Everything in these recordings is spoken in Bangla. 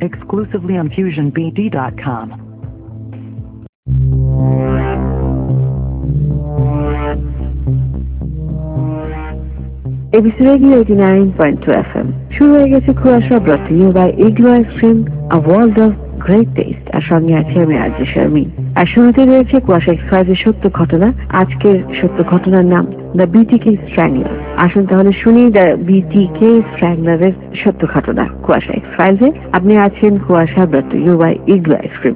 exclusively on FusionBD.com. ABC Radio 89.2 FM শুরু হয়ে গেছে কুয়াশা brought to you by Igloo Ice Cream, a world of great taste। আর সঙ্গে আছি আমি আরজে শারমিন। আর শুরুতে রয়েছে কুয়াশা এক্সপ্রেসের সত্য ঘটনা। আজকের সত্য ঘটনার নাম দ্য BTK স্ট্র্যাংলার। আসুন তাহলে শুনি দ্য BTK স্ট্র্যাংলারের সত্য ঘটনা কুয়াশা এক্সপ্রেসে। আপনি আছেন কুয়াশা brought to you by Igloo Ice Cream।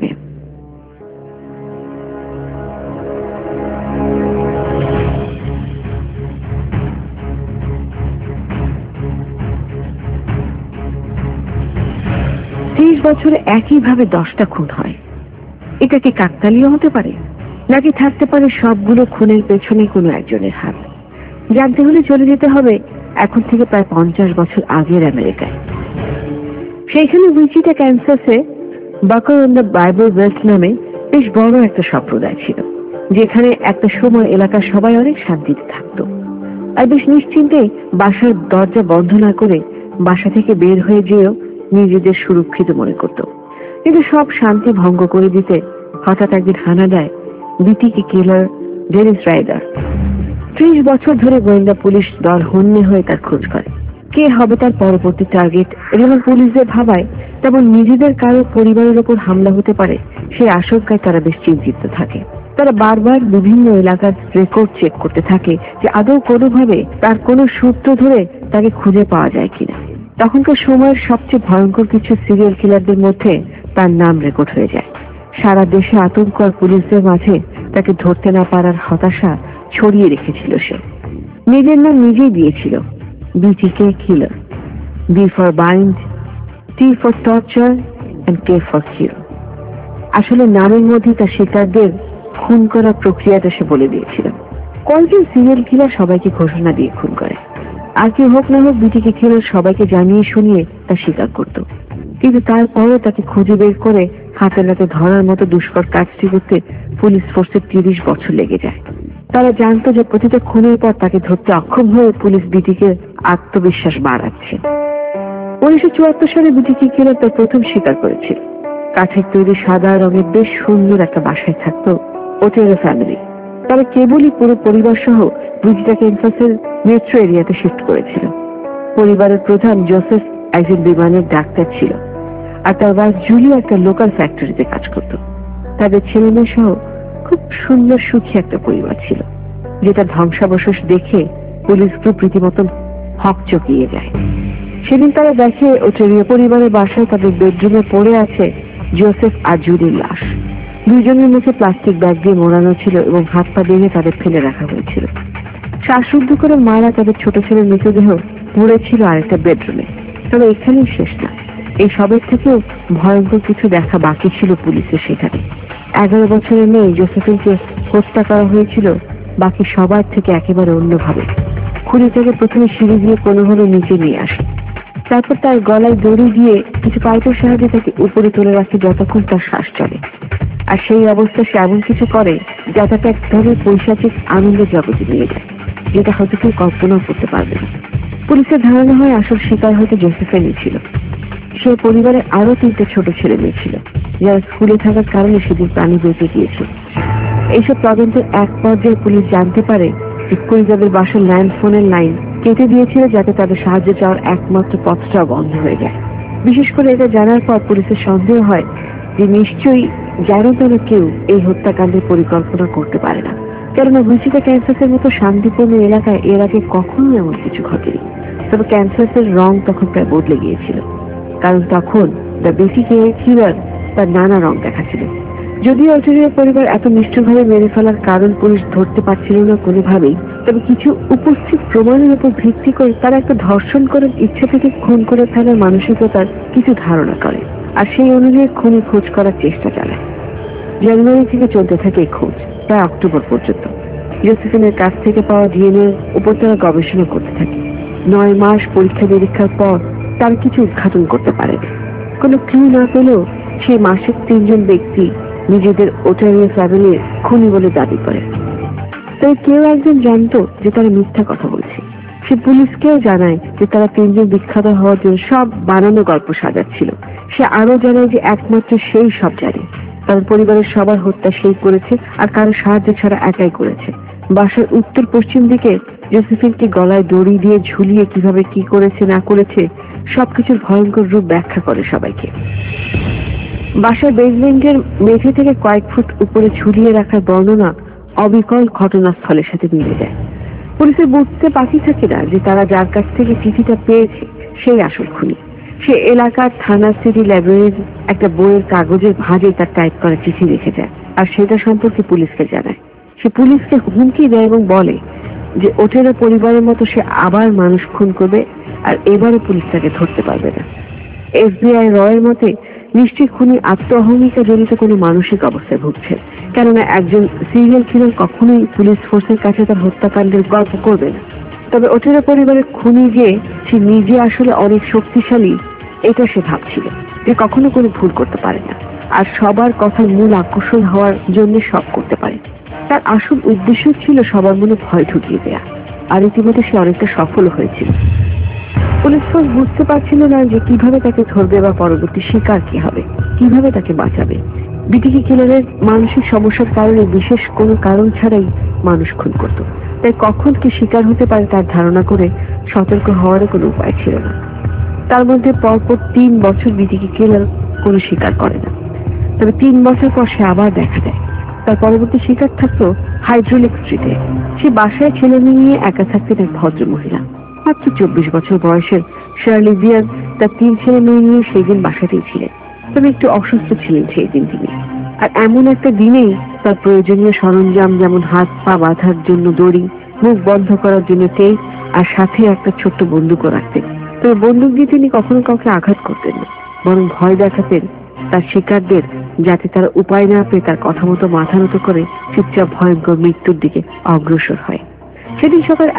30 বছরে একইভাবে 10টা খুন হয়। এটা কি কাকতালীয় হতে পারে, নাকি থাকতে পারে সবগুলো খুনের পেছনে কোনো একজনের হাত? জানতে হলে চলে যেতে হবে এখন থেকে প্রায় 50 বছর আগের আমেরিকায়। সেইখানে উইচিটা ক্যান্সাসে বাকার অন দ্য বাইবেল বেল্ট নামে বেশ বড় একটা সম্প্রদায় ছিল, যেখানে একটা সময় এলাকার সবাই অনেক শান্তিতে থাকতো আর বেশ নিশ্চিন্তে বাসার দরজা বন্ধ না করে বাসা থেকে বের হয়ে যেও নিজেদের সুরক্ষিত মনে করত। কিন্তু সব শান্তি ভঙ্গ করে দিতে হঠাৎ একদিন হানা দেয় BTK কিলার ডেনিস রাইডার। 30 বছর ধরে গোয়েন্দা পুলিশ দল হন্যে হয়ে তার খোঁজ করে কে হবে তার পরবর্তী টার্গেট। যেমন পুলিশদের ভাবায় তেমন নিজেদের কারো পরিবারের ওপর হামলা হতে পারে সেই আশঙ্কায় তারা বেশ চিন্তিত থাকে। তারা বারবার বিভিন্ন এলাকার রেকর্ড চেক করতে থাকে যে আদৌ কোনোভাবে তার কোনো সূত্র ধরে তাকে খুঁজে পাওয়া যায় কিনা। তখনকার সময়ের সবচেয়ে ভয়ঙ্কর কিছু সিরিয়াল কিলারদের মধ্যে তার নাম রেকর্ড হয়ে যায়। সারা দেশে আতঙ্ক আর পুলিশদের মাঝে তাকে ধরতে না পারার হতাশা ছড়িয়ে রেখেছিল সে। নিজের নাম নিজেই দিয়েছিল BTK killer. B for bind, T for torture and K for kill। আসলে নামের মধ্যে তার শিকারদের খুন করার প্রক্রিয়াটা সে বলে দিয়েছিল। কয়েকজন সিরিয়াল কিলার সবাইকে ঘোষণা দিয়ে খুন করে, আর কেউ হোক না হোক BTK কিলার সবাইকে জানিয়ে শুনিয়ে তা স্বীকার করত। কিন্তু তারপরও তাকে খুঁজে বের করে হাতে নাতে ধরার মতো দুষ্কর কাজটি করতে পুলিশ ফোর্সের 30 বছর লেগে যায়। তারা জানতো যে প্রতিটা খুনের পর তাকে ধরতে অক্ষম হয়ে পুলিশ BTK আত্মবিশ্বাস বাড়াচ্ছে। 1974 সালে BTK কিলার তার প্রথম স্বীকার করেছিল কাঠের তৈরি সাদা রঙের বেশ সুন্দর একটা বাসায় থাকতো ওটেরো ফ্যামিলি। তারা কেবলই পুরো পরিবার সহ উইচিটা ক্যান্সাসের মেট্রো এরিয়াতে শিফট করেছিল। পরিবারের প্রধান জোসেফ একজন বিমানের ডাক্তার ছিল, আর তার ওয়াইফ জুলি একটা লোকাল ফ্যাক্টরিতে কাজ করত। তাদের ছেলে মেয়ে সহ খুব সুন্দর সুখী একটা পরিবার ছিল, যেটা ধ্বংসাবশেষ দেখে পুলিশ গ্রুপ রীতিমতো হকচকিয়ে যায়। সেদিন তারা দেখে ওটেরিও পরিবারের বাসায় তাদের বেডরুমে পড়ে আছে জোসেফ আর জুলির লাশ। দুইজনের মুখে প্লাস্টিক ব্যাগ দিয়ে মোড়ানো ছিল এবং হাত পা বেঁধে তাদের ফেলে রাখা হয়েছিল। শ্বাসরুদ্ধ করে মারা তাদের ছোট ছেলের মৃতদেহ পড়েছিল আরেকটা বেডরুমে। তবে এখানেই শেষ না, এই সবের থেকেও ভয়ঙ্কর কিছু দেখা বাকি ছিল পুলিশের সেখানে। 11 বছরের মেয়ে জোসেফিনকে হত্যা করা হয়েছিল বাকি সবার থেকে একেবারে অন্যভাবে। খুনি থেকে প্রথমে সিঁড়ি দিয়ে কোনোভাবে নিচে নিয়ে আসে, তারপর তার গলায় দড়ি দিয়ে কিছু পাইপের সাহায্যে তাকে উপরে তুলে রাখে যতক্ষণ তার শ্বাস চলে। আর সেই অবস্থায় সে এমন কিছু করে যা তাকে এক ধরনের পৈশাচিক আনন্দের জগতে নিয়ে যায়, যেটা হয়তো কেউ কল্পনাও করতে পারবে না। পুলিশের ধারণা হয় আসল শিকার হয়তো জোসেফিনই ছিল। সে পরিবারে আরো 3টে ছোট ছেলে মেয়ে ছিল, যারা স্কুলে থাকার কারণে সেদিন প্রাণী বেঁচে গিয়েছিল। এইসব তদন্তের এক পর্যায়ে পুলিশ জানতে পারে যে যাদের বাসার ল্যান্ড ফোনের লাইন কেটে দিয়েছিল যাতে তাদের সাহায্য চাওয়ার একমাত্র পথটাও বন্ধ হয়ে যায়। বিশেষ করে এটা জানার পর পুলিশের সন্দেহ হয় যে নিশ্চয়ই যেন তেন কেউ এই হত্যাকাণ্ডের পরিকল্পনা করতে পারে না, কেননা উইচিটা ক্যান্সাসের মতো শান্তিপূর্ণ এলাকায় এর আগে কখনো এমন কিছু ঘটেনি। তবে ক্যান্সাসের রং তখন প্রায় বদলে গিয়েছিল, কারণ তখন দ্য BTK কিলার তার নানা রং দেখাচ্ছিল। যদিও অস্ট্রেলিয়ার পরিবার এত নিষ্ঠুরভাবে মেরে ফেলার কারণ পুলিশ ধরতে পারছিল না কোনোভাবেই, তবে কিছু উপস্থিত প্রমাণের উপর ভিত্তি করে তারা একটা ধর্ষণ করার ইচ্ছা থেকে খুন করে ফেলার মানসিকতার কিছু ধারণা করে, আর সেই অনুযায়ী খুনি খোঁজ করার চেষ্টা চালায়। জানুয়ারি থেকে চলতে থাকে এই খোঁজ প্রায় অক্টোবর পর্যন্ত। জোসেফিনের কাছ থেকে পাওয়া DNA উপর তারা গবেষণা করতে থাকে। 9 মাস পরীক্ষা নিরীক্ষার পর তারা কিছু উদ্ঘাটন করতে পারে। কোনো ক্লু না পেলেও সেই মাসের 3 জন ব্যক্তি নিজেদের ওটারিও ফ্যামিলির খুনি বলে দাবি করে। তাই কেউ একজন জানতো যে তারা মিথ্যা কথা বলছে। সে পুলিশকেও জানায় যে তারা 3 জন বিখ্যাত হওয়ার জন্য সব বানানো গল্প সাজাচ্ছিল, সে আরো জানায় যে একমাত্র সেই সব জানে, কারণ পরিবারের সবার হত্যা সেই করেছে আর কারো সাহায্য ছাড়া একাই করেছে। বাসার উত্তর পশ্চিম দিকে জোসেফিনকে গলায় দড়ি দিয়ে ঝুলিয়ে কিভাবে কি করেছে না করেছে সবকিছুর ভয়ঙ্কর রূপ ব্যাখ্যা করে সবাইকে। বাসার বেসমেন্টের মেঝে থেকে কয়েক ফুট উপরে ঝুলিয়ে রাখার বর্ণনা অবিকল ঘটনাস্থলের সাথে মিলে যায়। পুলিশের বুঝতে বাকি থাকে না যে তারা যার কাছ থেকে চিঠিটা পেয়েছে সেই আসল খুনি। সে এলাকার থানা সিটি লাইব্রেরির একটা বইয়ের কাগজের ভাঁজে তার টাইপ করা চিঠি লিখে যায় আর সেটা সম্পর্কে পুলিশকে জানায়। সে পুলিশকে হুমকি দেয় এবং বলে যে ওটেরও পরিবারের মতো সে আবার মানুষ খুন করবে আর এবারও পুলিশ তাকে ধরতে পারবে না। এফবিআই রয়ের মতে নিশ্চয়ই খুনি আত্ম অহমিকা জড়িত কোনো মানসিক অবস্থায় ভুগছে, কেননা একজন সিরিয়াল কিলার কখনোই পুলিশ ফোর্সের কাছে তার হত্যাকাণ্ডের গল্প করবে না। তবে ওটেরা পরিবারের খুনি যে সে নিজে আসলে অনেক শক্তিশালী এটা সে ভাবছিল, যে কখনো কোনো ভুল করতে পারে না আর সবার কথার মূল আকর্ষণ হওয়ার জন্য সব করতে পারে। তার আসল উদ্দেশ্য ছিল সবার মনে ভয় ঢুকিয়ে দেয়া, আর ইতিমধ্যে সে অনেকটা সফল হয়েছিল। পুলিশ ফোর্স বুঝতে পারছিল না যে কিভাবে তাকে ধরবে বা পরবর্তী শিকার কি হবে, কিভাবে তাকে বাঁচাবে। বিটিকি কিলারের মানসিক সমস্যার কারণে বিশেষ কোনো কারণ ছাড়াই মানুষ খুন করত, তাই কখন কি শিকার হতে পারে তার ধারণা করে সতর্ক হওয়ারও কোনো উপায় ছিল না। তার মধ্যে পরপর 3 বছর বিটিকি কিলার কোনো শিকার করে না, তবে 3 বছর পর সে আবার দেখা দেয়। তার পরবর্তী শিকার থাকতো হাইড্রোলিক স্ট্রিটে। সে বাসায় ছেলে মেয়ে নিয়ে একা থাকতেন এক ভদ্র মহিলা। মাত্র 24 বছর বয়সের শার্লি বিয়ার তার 3 ছেলে মেয়ে নিয়ে সেই দিন বাসাতেই ছিলেন, তবে একটু অসুস্থ ছিলেন সেই দিন তিনি। আর এমন একটা দিনেই তার প্রয়োজনীয় সরঞ্জাম যেমন হাত পা বাঁধার জন্য দড়ি, মুখ বন্ধ করার জন্য টেপ আর সাথে একটা ছোট্ট বন্দুকও রাখতেন। তবে বন্দুক দিয়ে তিনি কখনো কাউকে আঘাত করতেন না, বরং ভয় দেখাতেন তার শিকারদের, যাতে তারা উপায় না পেয়ে তার কথা মতো মাথা নত করে চুপচাপ ভয়ঙ্কর মৃত্যুর দিকে অগ্রসর হয়। সেদিন সকাল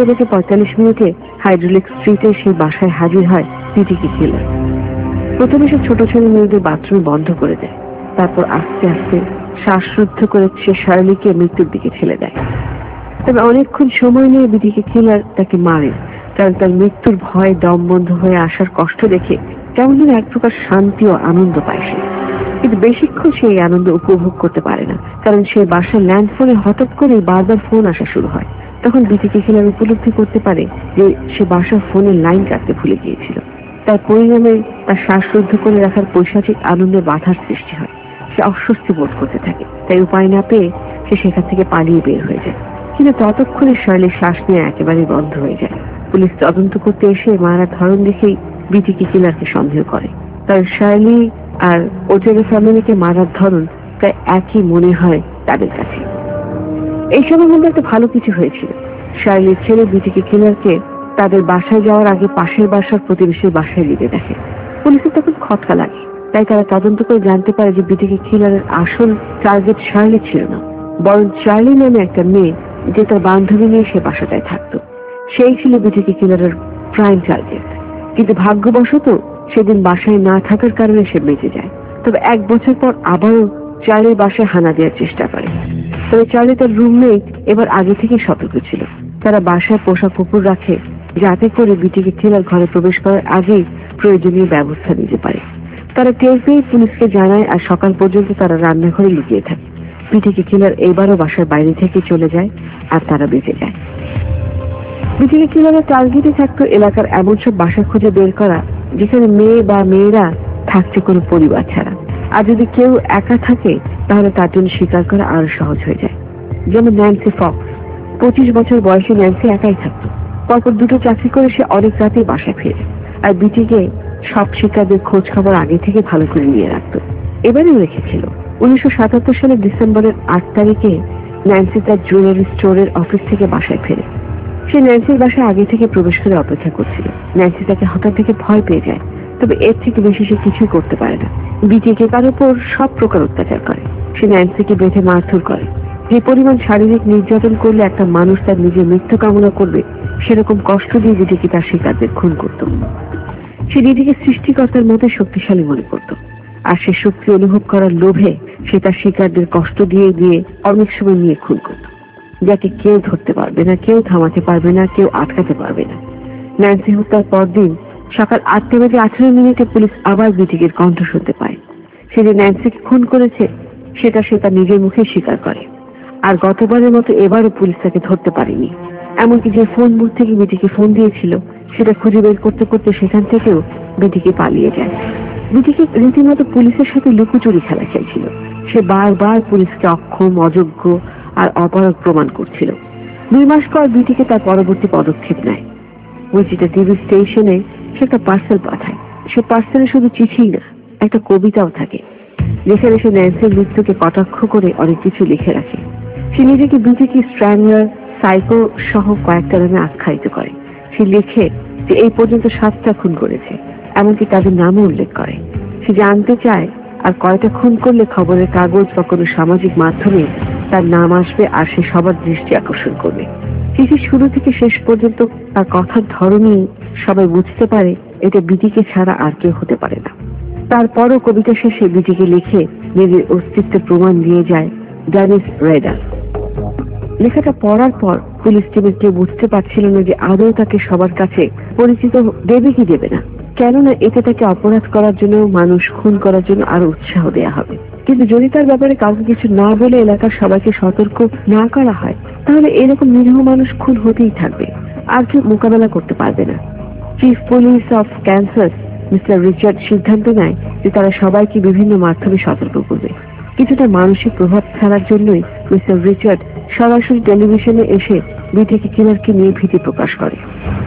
11:45 হাইড্রোলিক স্ট্রিটে সেই বাসায় হাজির হয় বিটিকি কিলার। প্রথমে সে ছোট ছেলে মেয়েদের বাথরুম বন্ধ করে দেয়, তারপর আস্তে আস্তে শ্বাসরুদ্ধ করে সে শার্লিকে মৃত্যুর দিকে ঠেলে দেয়। তবে অনেকক্ষণ সময় নিয়ে বিটিকি কিলার তাকে মারে, কারণ তার মৃত্যুর ভয় দম বন্ধ হয়ে আসার কষ্ট দেখে কেমন যেন এক প্রকার শান্তি ও আনন্দ পায় সে। কিন্তু বেশিক্ষণ সে এই আনন্দ উপভোগ করতে পারে না, কারণ সে বাসার ল্যান্ড ফোনে হঠাৎ করে বারবার ফোন আসা শুরু হয়। তখন বিটিকি কিলার উপলব্ধি করতে পারে যে সে বাসার ফোনের লাইন কাটতে ভুলে গিয়েছিল। তার পরিণামে তার শ্বাসরুদ্ধ করে রাখার পৈশাচিক আনন্দে বাধার সৃষ্টি হয়। সে অস্বস্তি বোধ করতে থাকে, তাই উপায় না পেয়ে সে সেখান থেকে পালিয়ে বের হয়ে যায়। কিন্তু ততক্ষণে শার্লির শ্বাস নিয়ে একেবারে বন্ধ হয়ে যায়। পুলিশ তদন্ত করতে এসে মারার ধরন দেখেই বিটিকি কিলারকে সন্দেহ করে, কারণ শার্লি আর ওটেরো ফ্যামিলিকে মারার ধরন প্রায় একই মনে হয় তাদের কাছে। এই সময় মধ্যে একটা ভালো কিছু হয়েছিল। শার্লির ছেলে বিটিকি কিলারকে তাদের বাসায় যাওয়ার আগে পাশের বাসার প্রতিবেশীর বাসায় নিতে দেখে। পুলিশের তখন খটকা লাগে, তাই তারা তদন্ত করে জানতে পারে যে বিটিকি কিলারের আসল টার্গেট শার্লি ছিল না, বরং চার্লি নামে একটা মেয়ে, যে তার বান্ধবী নিয়ে সে বাসাটায় থাকতো। সেই ছিল বিটিকি কিলারের প্রাইম টার্গেট। কিন্তু ভাগ্যবশত সেদিন বাসায় না থাকার কারণে সে বেঁচে যায়। তবে 1 বছর পর আবারও চার্লির বাসায় হানা দেওয়ার চেষ্টা করে। তবে চার্লি তার রুমমেট এবার আগে থেকে সতর্ক ছিল। তারা বাসায় পোষা কুকুর রাখে, যাতে করে বিটিকি কিলার ঘরে প্রবেশ করার আগেই প্রয়োজনীয় ব্যবস্থা নিতে পারে। তারা টের পেয়ে পুলিশকে জানায় আর সকাল পর্যন্ত তারা রান্নাঘরে লুকিয়ে থাকে। বিটিকি কিলার এবারও বাসার বাইরে থেকে চলে যায় আর তারা বেঁচে যায়। বিটিকি কিলারের টার্গেটে থাকতো এলাকার এমন সব বাসা খুঁজে বের করা যেখানে মেয়ে বা মেয়েরা থাকছে কোনো পরিবার ছাড়া, আর যদি কেউ একা থাকে তাহলে তার জন্য স্বীকার করা আরো সহজ হয়ে যায়। যেমন ন্যান্সি ফক্স। 25 বছর বয়সে ন্যান্সি একাই থাকতো। পরপর 2টো চাকরি করে সে অনেক রাতেই বাসায় ফেরে, আর বিটিকে সব শিকারদের খোঁজ খবর আগে থেকে ভালো করে নিয়ে রাখতো। এবারেও রেখেছিল। 1977 সালের ডিসেম্বরের 8 তারিখে ন্যান্সি তার জুয়েলারি স্টোরের অফিস থেকে বাসায় ফেরে। সে ন্যান্সির বাসায় আগে থেকে প্রবেশ করে অপেক্ষা করছিল। ন্যান্সি তাকে হঠাৎ থেকে ভয় পেয়ে যায়, তবে এর থেকে বেশি সে কিছুই করতে পারে না। বিটিকে তার উপর সব প্রকার অত্যাচার করে। সে ন্যান্সিকে বেঁধে মারধর করে। যে পরিমাণ শারীরিক নির্যাতন করলে একটা মানুষ তার নিজের মৃত্যু কামনা করবে, সেরকম কষ্ট দিয়ে বিটিকে তার শিকারদের খুন করত। সে নিজেকে সৃষ্টিকর্তার মতো শক্তিশালী মনে করত, আর সে শক্তি অনুভব করার লোভে সে তার শিকারদের কষ্ট দিয়ে দিয়ে অনেক সময় নিয়ে খুন করত, যাকে কেউ ধরতে পারবে না, কেউ থামাতে পারবে না, কেউ আটকাতে পারবে না। ন্যান্সি হত্যার পরদিন সকাল 8:18 পুলিশ আবার বিটিকের কণ্ঠ শুনতে পায়। সে যে ন্যান্সিকে খুন করেছে সেটা সে তার নিজের মুখে স্বীকার করে। আর গতবারের মতো এবারও পুলিশ তাকে ধরতে পারেনি। এমনকি যে ফোন বুথ থেকে বিটিকে ফোন দিয়েছিল সেটা খুঁজে বের করতে করতে সেখান থেকেও বিটিকে পালিয়ে যায়। বিটিকে রীতিমতো পুলিশের সাথে লুকোচুরি খেলা খেলছিল। সে বারবার পুলিশকে অক্ষম, অযোগ্য আর অপরাধ প্রমাণ করছিল। 2 মাস পর বিটিকে তার পরবর্তী পদক্ষেপ নেয়। উইচিটা টিভি স্টেশনে সে একটা পার্সেল পাঠায়। সে পার্সেলে শুধু চিঠি না, একটা কবিতাও থাকে, যেখানে সে ন্যান্সির মৃত্যুকে কটাক্ষ করে অনেক কিছু লিখে রাখে। সে নিজেকে বিটিকে স্ট্র্যাংলার, সাইকো সহ কয়েকটা নামে আখ্যায়িত করে। সে লিখে যে এই পর্যন্ত 7টা খুন করেছে, এমনকি তাদের নামও উল্লেখ করে। সে জানতে চায় আর কয়টা খুন করলে খবরের কাগজ বা কোনো সামাজিক মাধ্যমে তার নাম আসবে আর সে সবার দৃষ্টি আকর্ষণ করবে। চিঠির শুরু থেকে শেষ পর্যন্ত তার কথার ধরনই সবাই বুঝতে পারে এটা বিটিকে ছাড়া আর কেউ হতে পারে না। তারপরও কবিতা শেষে বিটিকে লিখে নিজের অস্তিত্বের প্রমাণ দিয়ে যায় ডেনিস রেডার। লেখাটা পড়ার পর পুলিশ টিমের কেউ বুঝতে পারছিল না যে আদৌ তাকে সবার কাছে পরিচিত দেবে কি দেবে না, কেননা এতে তাকে অপরাধ করার জন্য, মানুষ খুন করার জন্য আরো উৎসাহ দেয়া হবে। কিন্তু যদি তার ব্যাপারে কাউকে কিছু না বলে এলাকার সবাইকে সতর্ক না করা হয়, তাহলে এরকম নিরীহ মানুষ খুন হতেই থাকবে, আর কেউ মোকাবেলা করতে পারবে না। Chief police of Kansas mister Richard সিদ্ধান্ত নেয় যে তারা সবাইকে বিভিন্ন মাধ্যমে সতর্ক করবে। কিছুটা মানসিক প্রভাব ফেলার জন্যই মিস্টার রিচার্ড সরাসরি টেলিভিশনে এসে বিটিকে কিলারকে নিয়ে ভীতি প্রকাশ করে।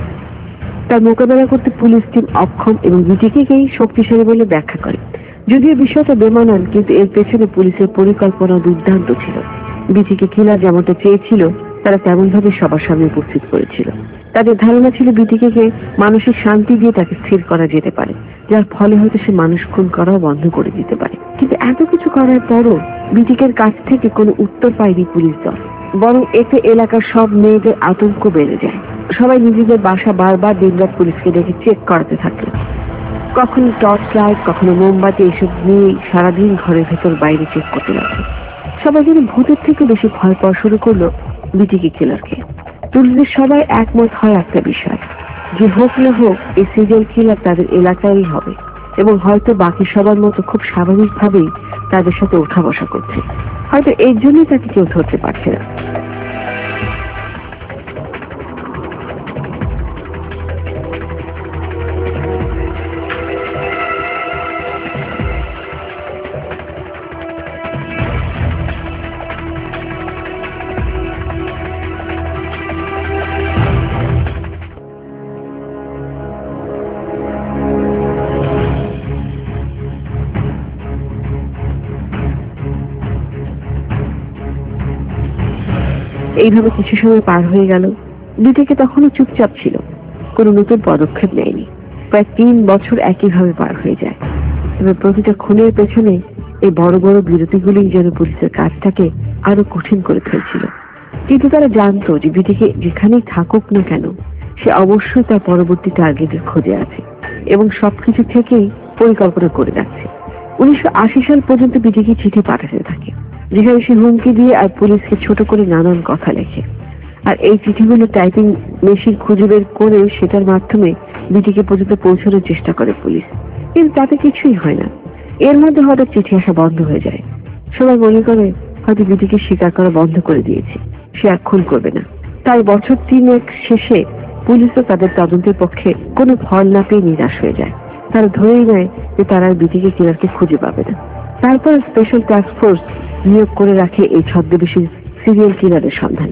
তার মোকাবেলা করতে পুলিশ টিম অক্ষম এবং বিটিকেই শক্তিশালী বলে ব্যাখ্যা করে। যদিও বিষয়টা বেমানান, কিন্তু এর পেছনে পুলিশের পরিকল্পনা দুর্দান্ত ছিল। বিটিকে কিলার যেমনটা চেয়েছিল তারা তেমন ভাবে সবার সামনে উপস্থিত করেছিল। তাদের ধারণা ছিল বিটিকে মানসিক শান্তি দিয়ে তাকে স্থির করা যেতে পারে, যার ফলে হয়তো সে মানুষ খুন করাও বন্ধ করে দিতে পারে। কিন্তু এত কিছু করার পরও বিটিকের কাছ থেকে কোনো উত্তর পায়নি পুলিশ দল, বরং এতে এলাকার সব মেয়েদের আতঙ্ক বেড়ে যায়। সবাই নিজেদের বাসা বারবার দিনরাত পুলিশকে ডেকে চেক করাতে থাকলো। কখনো টর্চ লাইট, কখনো মোমবাতি, এসব নিয়ে সারাদিন ঘরের ভেতর বাইরে চেক করতে লাগলো। সবাই যেন ভূতের থেকে বেশি ভয় পাওয়া শুরু করলো বিটিকে কিলারকে। পুলিশের সবাই একমত হয় একটা বিষয়, যে হোক না হোক এই সিরিয়াল কিলার তাদের এলাকারই হবে এবং হয়তো বাকি সবার মতো খুব স্বাভাবিকভাবেই তাদের সাথে ওঠা বসা করছে। হয়তো এর জন্যই তাকে কেউ ধরতে পারছে না। এইভাবে কিছু সময় পার হয়ে গেল। বিটিকে তখনও চুপচাপ ছিল, কোনো নতুন পদক্ষেপ নেয়নি। প্রায় 3 বছর একইভাবে পার হয়ে যায়। তবে প্রতিটা খুনের পেছনে এই বড় বড় বিরতিগুলি যেন পুলিশের কাজটাকে আরো কঠিন করে ফেলছিল। কিন্তু তারা জানতো যে বিটিকে যেখানেই থাকুক না কেন, সে অবশ্যই তার পরবর্তী টার্গেটের খোঁজে আছে এবং সবকিছু থেকেই পরিকল্পনা করে যাচ্ছে। 1980 সাল পর্যন্ত বিটিকে চিঠি পাঠাতে থাকে, যেখানে সে হুমকি দিয়ে আর পুলিশকে ছোট করে নানান কথা লেখে। আর এই চিঠিগুলো টাইপিং মেশিন খুঁজে বের করে সেটার মাধ্যমে বিটিকে পর্যন্ত পৌঁছানোর চেষ্টা করে পুলিশ, কিন্তু তাতে কিছুই হয় না। এর মধ্যে হঠাৎ চিঠি আসা বন্ধ হয়ে যায়। সবাই মনে করে হয়তো বিটিকে স্বীকার করা বন্ধ করে দিয়েছে, সে আর খুন করবে না। তাই বছর 3 শেষে পুলিশও তাদের তদন্তের পক্ষে কোনো ফল না পেয়ে নিরাশ হয়ে যায়। তারা ধরেই নেয় যে তারা আর বিটিকে কিলারকে খুঁজে পাবে না। তারপর স্পেশাল টাস্ক ফোর্স নিয়োগ করে রাখে এই ছদ্মবেশী সিরিয়াল কিলারের সন্ধানে।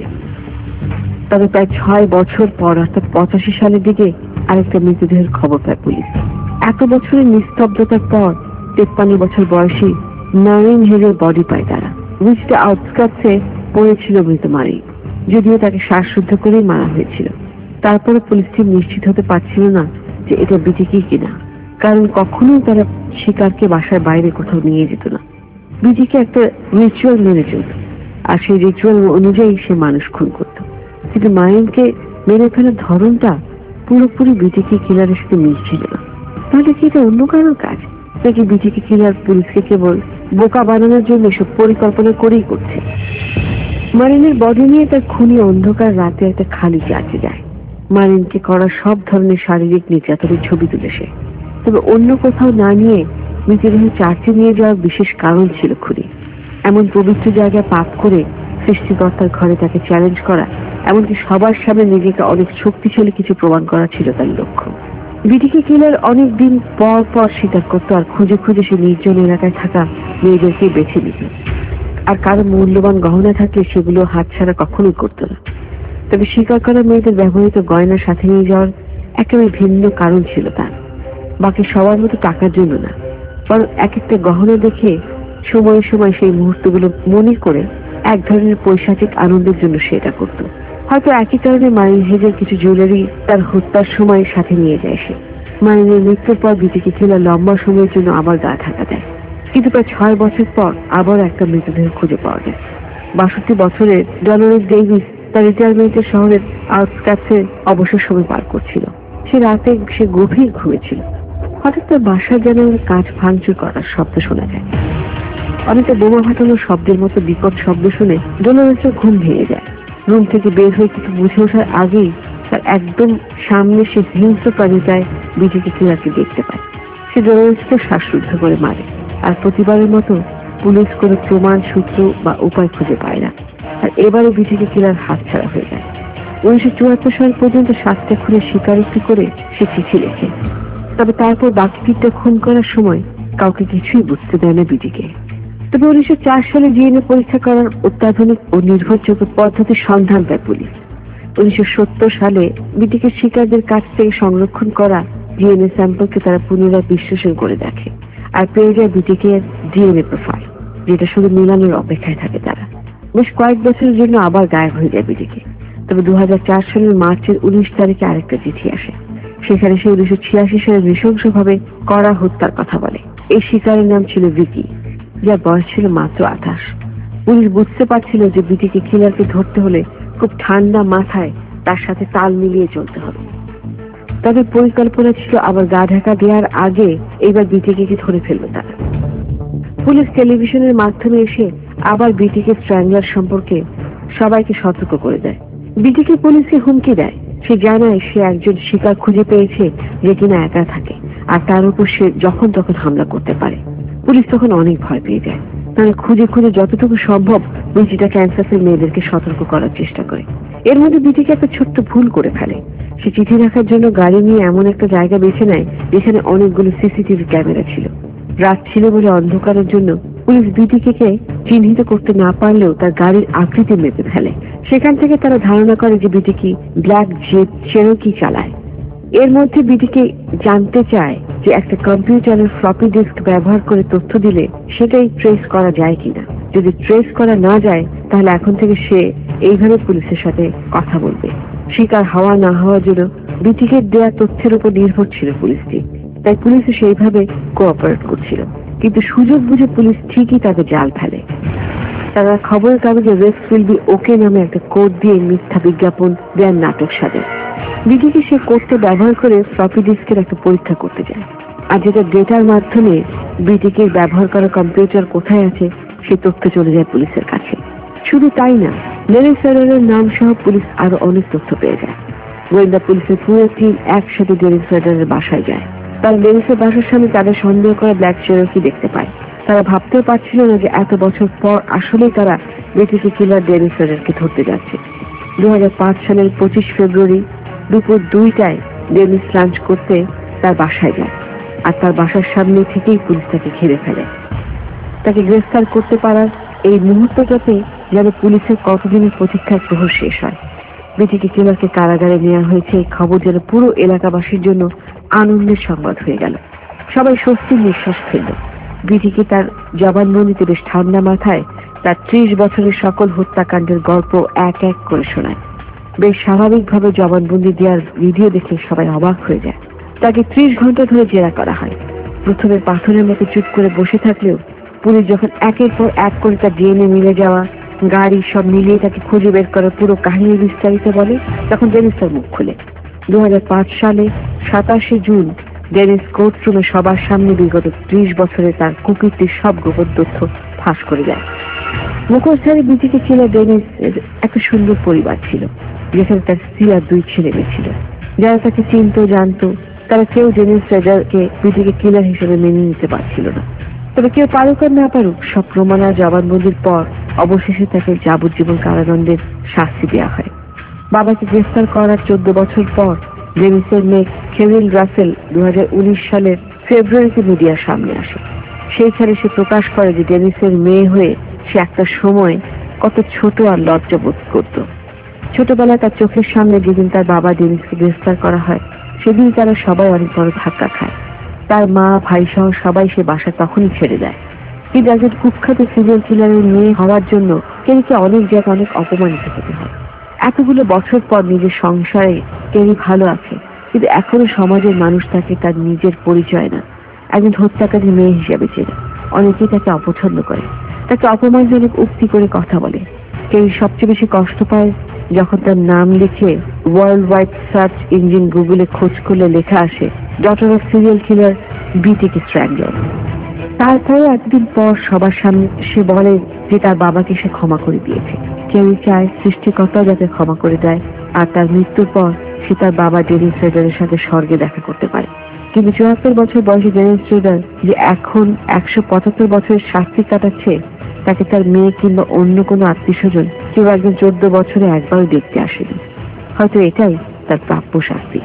তবে প্রায় 6 বছর পর অর্থাৎ 85 সালের দিকে আরেকটা মৃতদেহের খবর পায় পুলিশ। এত বছরের নিস্তব্ধতার পর 53 বছর বয়সী মারিন হেলের বডি পায় তারা। উইচটা আউটস্কার্টসে পড়েছিল মৃত মারিন, যদিও তাকে শ্বাসরুদ্ধ করেই মারা হয়েছিল। তারপরে পুলিশ টিম নিশ্চিত হতে পারছিল না যে এটা বিটিকি কিনা, কারণ কখনোই তারা শিকারকে বাসার বাইরে কোথাও নিয়ে যেত না। বিটিকে একটা রিচুয়াল মেনে চলত, আর সেই রিচুয়াল অনুযায়ী সে মানুষ খুন করত। কিন্তু মারিনকে মেরে ফেলার ধরনটা পুরোপুরি বিটিকে কিলারের সাথে মিলছিল না। তাহলে কি এটা অন্য কারো কাজ, নাকি বিটিকে কিলার পুলিশকে কেবল বোকা বানানোর জন্য এসব পরিকল্পনা করেই করছে? মারিনের বডি নিয়ে তার খুনি অন্ধকার রাতে একটা খালি চার্চে যায়। মারিনকে করা সব ধরনের শারীরিক নির্যাতনের ছবি তুলেছে। তবে অন্য কোথাও না নিয়ে মৃতদেহ চার্চে নিয়ে যাওয়ার বিশেষ কারণ ছিল খুনি। এমন পবিত্র জায়গায় পাপ করে সৃষ্টিকর্তার ঘরে তাকে চ্যালেঞ্জ করা, এমনকি সবার সামনে নিজেকে অনেক শক্তিশালী কিছু প্রমাণ করা ছিল তার লক্ষ্য। বিটিকে কিলার অনেক দিন পর পর স্বীকার করতো, আর খুঁজে খুঁজে সে নির্জন এলাকায় থাকা মেয়েদেরকে বেছে নিত। আর কারো মূল্যবান গহনা থাকলে সেগুলো হাতছাড়া কখনোই করতো না। তবে স্বীকার করা মেয়েদের ব্যবহৃত গয়নার সাথে নিয়ে যাওয়ার একেবারে ভিন্ন কারণ ছিল তার। বাকি সবার মতো টাকার জন্য না, বরং এক একটা গহনা দেখে সময়ে সময় সেই মুহূর্তগুলো মনে করে এক ধরনের পৈশাচিক আনন্দের জন্য সে এটা করত। হয়তো একই কারণে মারিন হেজের কিছু জুয়েলারি তার হত্যার সময় সাথে নিয়ে যায় সে। মারিনের মৃত্যুর পর বিটিকে কিলার লম্বা সময়ের জন্য আবার গা ঢাকা দেয়, কিন্তু প্রায় 6 বছর পর আবার একটা মৃতদেহ খুঁজে পাওয়া যায়। 62 বছরের ডলোরেস ডেভিস তার রিটায়ারমেন্টের শহরের আউটস্কার্টসে অবসর সময় পার করছিল। সে রাতে সে গভীর ঘুমেছিল। হঠাৎ তার বাসার জানালার কাঁচ ভাঙচুর করার শব্দ শোনা যায়। অনেকটা বোমা ফাটানোর শব্দের মতো বিকট শব্দ শুনে ডলোরেসের ঘুম ভেঙে যায়। রুম থেকে বের হয়ে কিছু বুঝে ওঠার আগেই তার একদম সামনে সে হিংস্র প্রাণীটায় বিটিকে কিলারকে দেখতে পায়। সে ডলোরেসকে শ্বাসরুদ্ধ করে মারে, আর প্রতিবারের মতো পুলিশ কোনো প্রমাণ, সূত্র বা উপায় খুঁজে পায় না। আর এবারে বিটিকে কিলার হাতছাড়া হয়ে যায়। 1974 সাল পর্যন্ত 7টা খুনের স্বীকারোক্তি করে সে চিঠি লেখে। তবে তারপর বাকি 3টা খুন করার সময় কাউকে কিছুই বুঝতে দেয় না বিটিকে। তবে 1904 সালে ডিএনএ পরীক্ষা করার অত্যাধুনিক ও নির্ভরযোগ্য পদ্ধতির সন্ধান দেয় পুলিশ। 1970 সালে বিটিকে শিকারদের কাছ থেকে সংরক্ষণ করা ডিএনএ স্যাম্পলকে তারা পুনরায় বিশ্লেষণ করে দেখে, আর পেয়ে যায় বিটিকে ডিএনএ প্রোফাইল, যেটা শুধু মিলানোর অপেক্ষায় থাকে তারা। বেশ কয়েক বছরের জন্য আবার গায়েব হয়ে যায় বিটিকে। তবে 2004 সালের মার্চের 19 তারিখে আরেকটা চিঠি আসে। সেখানে সে 1986 সালে নৃশংসভাবে করা হত্যার কথা বলে। এই শিকারের নাম ছিল ভিকি, যার বয়স ছিল মাত্র 28। পুলিশ বুঝতে পারছিল যে বিটিকে কিলারকে ধরতে হলে খুব ঠান্ডা মাথায় তার সাথে তাল মিলিয়ে চলতে হবে। তাদের পরিকল্পনা ছিল আবার গা ঢাকা দেওয়ার আগে এইবার বিটিকে ধরে ফেলবে তারা। পুলিশ টেলিভিশনের মাধ্যমে এসে আবার বিটিকে স্ট্র্যাংলার সম্পর্কে সবাইকে সতর্ক করে দেয়। বিটিকে পুলিশকে হুমকি দেয়। সে জানায় সে একজন শিকার খুঁজে পেয়েছে যে কিনা একা থাকে, আর তার উপর সে যখন তখন হামলা করতে পারে। পুলিশ তখন অনেক ভয় পেয়ে যায়। তারা খুঁজে খুঁজে যতটুকু সম্ভব বিটিটা ক্যান্সাসের মেয়েদেরকে সতর্ক করার চেষ্টা করে। এর মধ্যে বিটিকে একটা ছোট্ট ভুল করে ফেলে। সে চিঠি রাখার জন্য গাড়ি নিয়ে এমন একটা জায়গা বেছে নেয় যেখানে অনেকগুলো সিসিটিভি ক্যামেরা ছিল। রাত ছিল বলে অন্ধকারের জন্য পুলিশ বিটিকে চিহ্নিত করতে না পারলেও তার গাড়ির আকৃতি মেপে ফেলে। সেখান থেকে তারা ধারণা করে যে বিটিকে ব্ল্যাক জিপ চেরোকি চালায়। এর মধ্যে বিটিকে জানতে চায় যে একটা কম্পিউটারের ফ্লপি ডিস্ক ব্যবহার করে তথ্য দিলে সেটাই ট্রেস করা যায় কিনা। যদি ট্রেস করা না যায় তাহলে এখন থেকে সে এইভাবে পুলিশের সাথে কথা বলবে। শিকার হওয়া না হওয়ার জন্য বিটিকে দেওয়া তথ্যের উপর নির্ভর ছিল পুলিশটি। তাই পুলিশও সেইভাবে কোঅপারেট করছিল, কিন্তু সুযোগ বুঝে পুলিশ ঠিকই তাকে জাল ফেলে। তারা খবরের কাগজে রেস্ট উইল বি ওকে নামে একটা কোড দিয়ে মিথ্যা বিজ্ঞাপন দেওয়ার নাটক সাজে। বিটিকে সে কোডটা ব্যবহার করে ফ্লপি ডিস্কের একটা পরীক্ষা করতে যায়, আর যেটা ডেটার মাধ্যমে বিটিকে ব্যবহার করা কম্পিউটার কোথায় আছে সে তথ্য চলে যায় পুলিশের কাছে। শুধু তাই না, ডেনিস রাডারের নাম সহ পুলিশ আরো অনেক তথ্য পেয়ে যায়। গোয়েন্দা পুলিশের পুরো টিম একসাথে ডেনিস রাডারের বাসায় যায়। তারা ডেনিসের বাসার সামনে তাদের সন্দেহ করা ব্ল্যাক চেরোকি দেখতে পায়। তারা ভাবতেও পারছিল না যে এত বছর পর আসলেই তারা বিটিকে কিলার ডেনিস রাডারকে ধরতে যাচ্ছে। 2005 সালের 25 ফেব্রুয়ারি দুপুর 2টায় ডেনিস লাঞ্চ করতে তার বাসায় যায়, আর তার বাসার সামনে থেকেই পুলিশ তাকে ঘিরে ফেলে। তাকে গ্রেফতার করতে পারার এই মুহূর্তটাতে যেন পুলিশের কতদিনের প্রতীক্ষার প্রহর শেষ হয়। বিটিকে কিলারকে কারাগারে নেওয়া হয়েছে এই খবর যেন পুরো এলাকাবাসীর জন্য আনন্দের সংবাদ হয়ে গেল। সবাই স্বস্তির নিঃশ্বাস ফেলল। বিটিকে তার জবানবন্দিতে বেশ ঠান্ডা মাথায় তার 30 বছরের সকল হত্যাকাণ্ডের গল্প এক এক করে শোনায়। বেশ স্বাভাবিকভাবে জবানবন্দি দেওয়ার ভিডিও দেখে সবাই অবাক হয়ে যায়। তাকে 30 ঘন্টা ধরে জেরা করা হয়। প্রথমে পাথরের মতো চুপ করে বসে থাকলেও পুলিশ যখন একের পর এক করে তার ডিএনএ মিলে যাওয়া, গাড়ি সব মিলিয়ে তাকে খুঁজে বের করার পুরো কাহিনী বিস্তারিত বলে, তখন ডেনিস তার মুখ খুলে। 2005 সালে 27 জুন ডেনিস কোর্টরুমে সবার সামনে বিগত 30 বছরে তার কুকীর্তির সব গোপন তথ্য ফাঁস করে দেয়। মুখোশধারী বিটিকে ছিল ডেনিস একটা সুন্দর পরিবার ছিল। যেখানে তার স্ত্রী আর 2 ছেলে মেয়ে ছিল। যারা তাকে চিনতো জানতো তারা কেউ ডেনিস রেজারকে বিটিকে কিলার হিসেবে মেনে নিতে পারছিল না। তবে কেউ পারুক আর না পারুক, সব প্রমাণ আর জবানবন্দির পর অবশেষে তাকে যাবজ্জীবন কারাদণ্ডের শাস্তি দেওয়া হয়। বাবাকে গ্রেফতার করার 14 বছর পর ডেনিসের মেয়ে কেভিন রাসেল 2019 সালের ফেব্রুয়ারিতে মিডিয়ার সামনে আসে। সেইখানে সে প্রকাশ করে যে ডেনিসের মেয়ে হয়ে সে একটা সময় কত ছোট আর লজ্জা বোধ করত। ছোটবেলায় তার চোখের সামনে যেদিন তার বাবা ডেনিসকে গ্রেফতার করা হয়, সেদিন তারা সবাই অনেক বড় ধাক্কা খায়। তার মা, ভাই সহ সবাই সে বাসা তখনই ছেড়ে দেয়। কিন্তু একজন কুখ্যাত সিরিয়াল কিলারের মেয়ে হওয়ার জন্য কেরিকে অনেক জায়গায় অনেক অপমানিত হতে হয়। এতগুলো বছর পর নিজের সংসারে কেরি ভালো আছে, কিন্তু এখনো সমাজের মানুষ তাকে তার নিজের পরিচয় না, একজন হত্যাকারী মেয়ে হিসেবে চেনে। অনেকেই তাকে অপছন্দ করে, তাকে অপমানজনক উক্তি করে কথা বলে। কেরি সবচেয়ে বেশি কষ্ট পায় যখন তার নাম লিখে ওয়ার্ল্ড ওয়াইড সার্চ ইঞ্জিন গুগলে খোঁজ করলে লেখা আসে daughter of serial killer BTK strangler. তারপরে একদিন পর সবার সামনে সে বলে যে তার বাবাকে সে ক্ষমা করে দিয়েছে। কেউ চায় সৃষ্টিকর্তা যাতে ক্ষমা করে দেয় আর তার মৃত্যুর পর সে তার বাবা ডেনিস রেডারের সাথে স্বর্গে দেখা করতে পারে। কিন্তু 74 বছর বয়সী ডেনিস রেডার যে এখন 175 বছরের শাস্তি কাটাচ্ছে, তাকে তার মেয়ে কিংবা অন্য কোনো আত্মীয়স্বজন কেউ একজন 14 বছরে একবারও দেখতে আসেনি। হয়তো এটাই তার প্রাপ্য শাস্তি।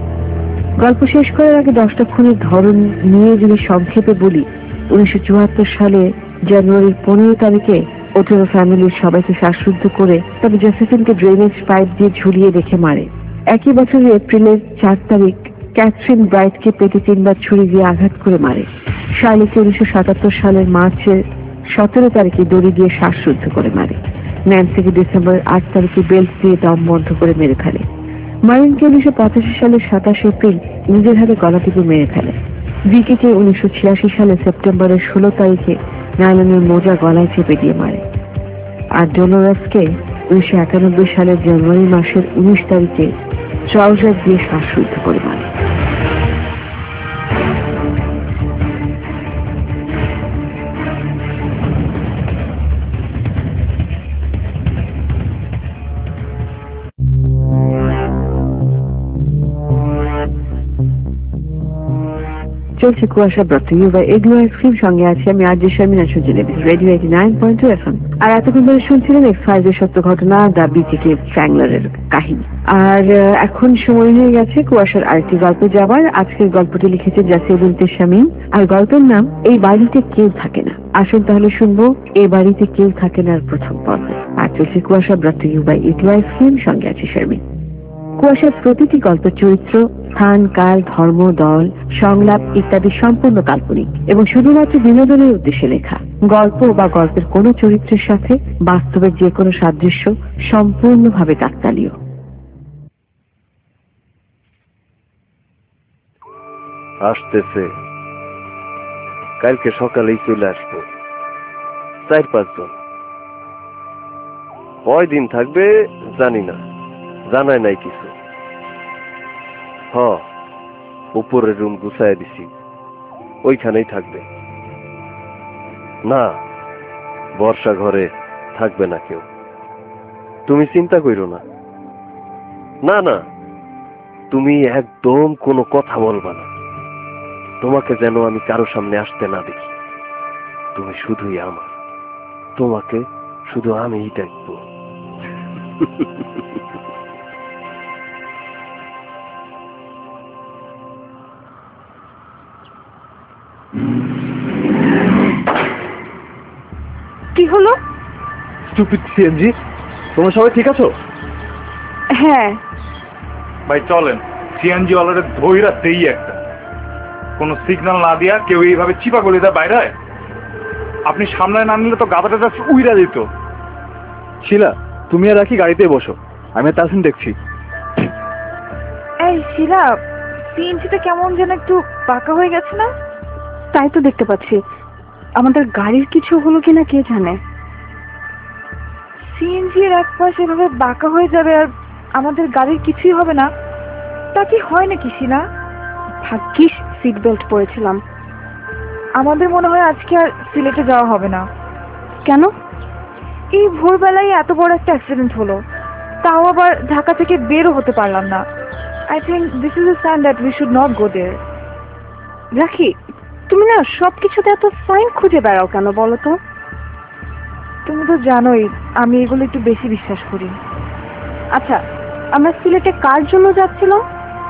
গল্প শেষ করার আগে 10টা খুনের ধরন নিয়ে যদি সংক্ষেপে বলি, 1974 সালে জানুয়ারির 15 তারিখে ওটেরো ফ্যামিলির সবাইকে শ্বাসরুদ্ধ করে তবে জোসেফিনকে ড্রেনেজ পাইপ দিয়ে ঝুলিয়ে রেখে মারে। একই বছরের এপ্রিলের 4 তারিখ ক্যাথরিন ব্রাইটকে পেটে 3 বার ছুরি দিয়ে আঘাত করে মারে। শার্লিকে 1977 সালের মার্চের 17 তারিখে দড়ি দিয়ে শ্বাসরুদ্ধ করে মারে। ন্যান্সিকে ডিসেম্বরের 8 তারিখে বেল্ট দিয়ে দম বন্ধ করে মেরে ফেলে। মারিনকে 1985 সালের 27 এপ্রিল নিজের হাতে গলা টিপে মেরে ফেলে। ভিকিকে 1986 সালের সেপ্টেম্বরের 16 তারিখে নাইলনের মোজা গলায় চেপে দিয়ে মারে। আর ডোলোরাসকে 1991 সালের জানুয়ারি মাসের 19 তারিখে ট্রাউজার দিয়ে শ্বাসরুদ্ধ করে মারে। চলছে কুয়াশা ব্রত ইউ বাই এগ্লো আইসক্রিম, সঙ্গে আছে আমি RJ Sharmin Jilebi, radio 89.2 FM। আর এতক্ষণ ধরে শুনছিলেন X-Files সত্য ঘটনা, দ্য বিটিকে স্ট্র্যাংলারের কাহিনী। আর এখন সময় হয়ে গেছে কুয়াশার আরেকটি গল্প যাবার। আজকের গল্পটি লিখেছে জাসিয়া বিনতে শামীম, আর গল্পের নাম এই বাড়িতে কেউ থাকে না। আসুন তাহলে শুনবো এই বাড়িতে কেউ থাকে না প্রথম পর্ব। আর চলছে কুয়াশা ব্রত ইউ বাই এগ্লো আইসক্রিম, সঙ্গে আছে শারমিন। কুয়াশার প্রতিটি গল্পের চরিত্র, স্থান, কাল, ধর্ম, দল, সংলাপ ইত্যাদি সম্পূর্ণ কাল্পনিক এবং শুধুমাত্র বিনোদনের উদ্দেশ্যে লেখা। গল্প বা গল্পের কোনো চরিত্রের সাথে বাস্তবের যে কোনো সাদৃশ্য সম্পূর্ণভাবে কাকতালীয়। আসতেছে, কালকে সকালেই চলে আসবো। 4-5 জন। কয়দিন থাকবে জানি না, জানায় নাই কিছু। উপরের রুম গুছায় দিছি, ওইখানেই থাকবে। না, বর্ষা ঘরে থাকবে না কেউ, তুমি চিন্তা কইরো না। না না, তুমি একদম কোনো কথা বলবা না, তোমাকে যেন আমি কারো সামনে আসতে না দেখি। তুমি শুধুই আমার, তোমাকে শুধু আমিই দেখবো। কি হলো? স্টুপিড সিএনজি, তোমরা সবাই ঠিক আছো? হ্যাঁ ভাই চলেন, সিএনজি ওয়ালারে ধইরা দেই একটা। কোনো সিগন্যাল না দিয়া কেউ এইভাবে চিপা গলি দেয় বাইরে। আপনি সামনে না নিলে তো গাদাটা জাস্ট উইরা দিত। শিলা, তুমি আর রাখি গাড়িতে বসো, আমি তাসিন দেখছি। এই শিলা, সিএনজিটা কেমন যেন একটু বাঁকা হয়ে গেছে না? তাই তো দেখতে পাচ্ছি। আমাদের গাড়ির কিছু হলো কিনা কে জানে। সিএনজি এর এক পাশে এভাবে বাঁকা হয়ে যাবে আর আমাদের গাড়ির কিছুই হবে না, তা কি হয় নাকি শিলা? ভাগ্যিস সিট বেল্ট পরেছিলাম। আমাদের মনে হয় আজকে আর সিলেটে যাওয়া হবে না। কেন? এই ভোরবেলায় এত বড় একটা অ্যাক্সিডেন্ট হলো, তাও আবার ঢাকা থেকে বেরও হতে পারলাম না। I think this is a sign that we should not go there. Rakhi, তুমি না সবকিছুতে এত সাইন খুঁজে বেড়াও কেন বলো তো? তুমি তো জানোই আমি এগুলো একটু বেশি বিশ্বাস করি। আচ্ছা, আমরা সিলেটে কার জন্য যাচ্ছিলাম?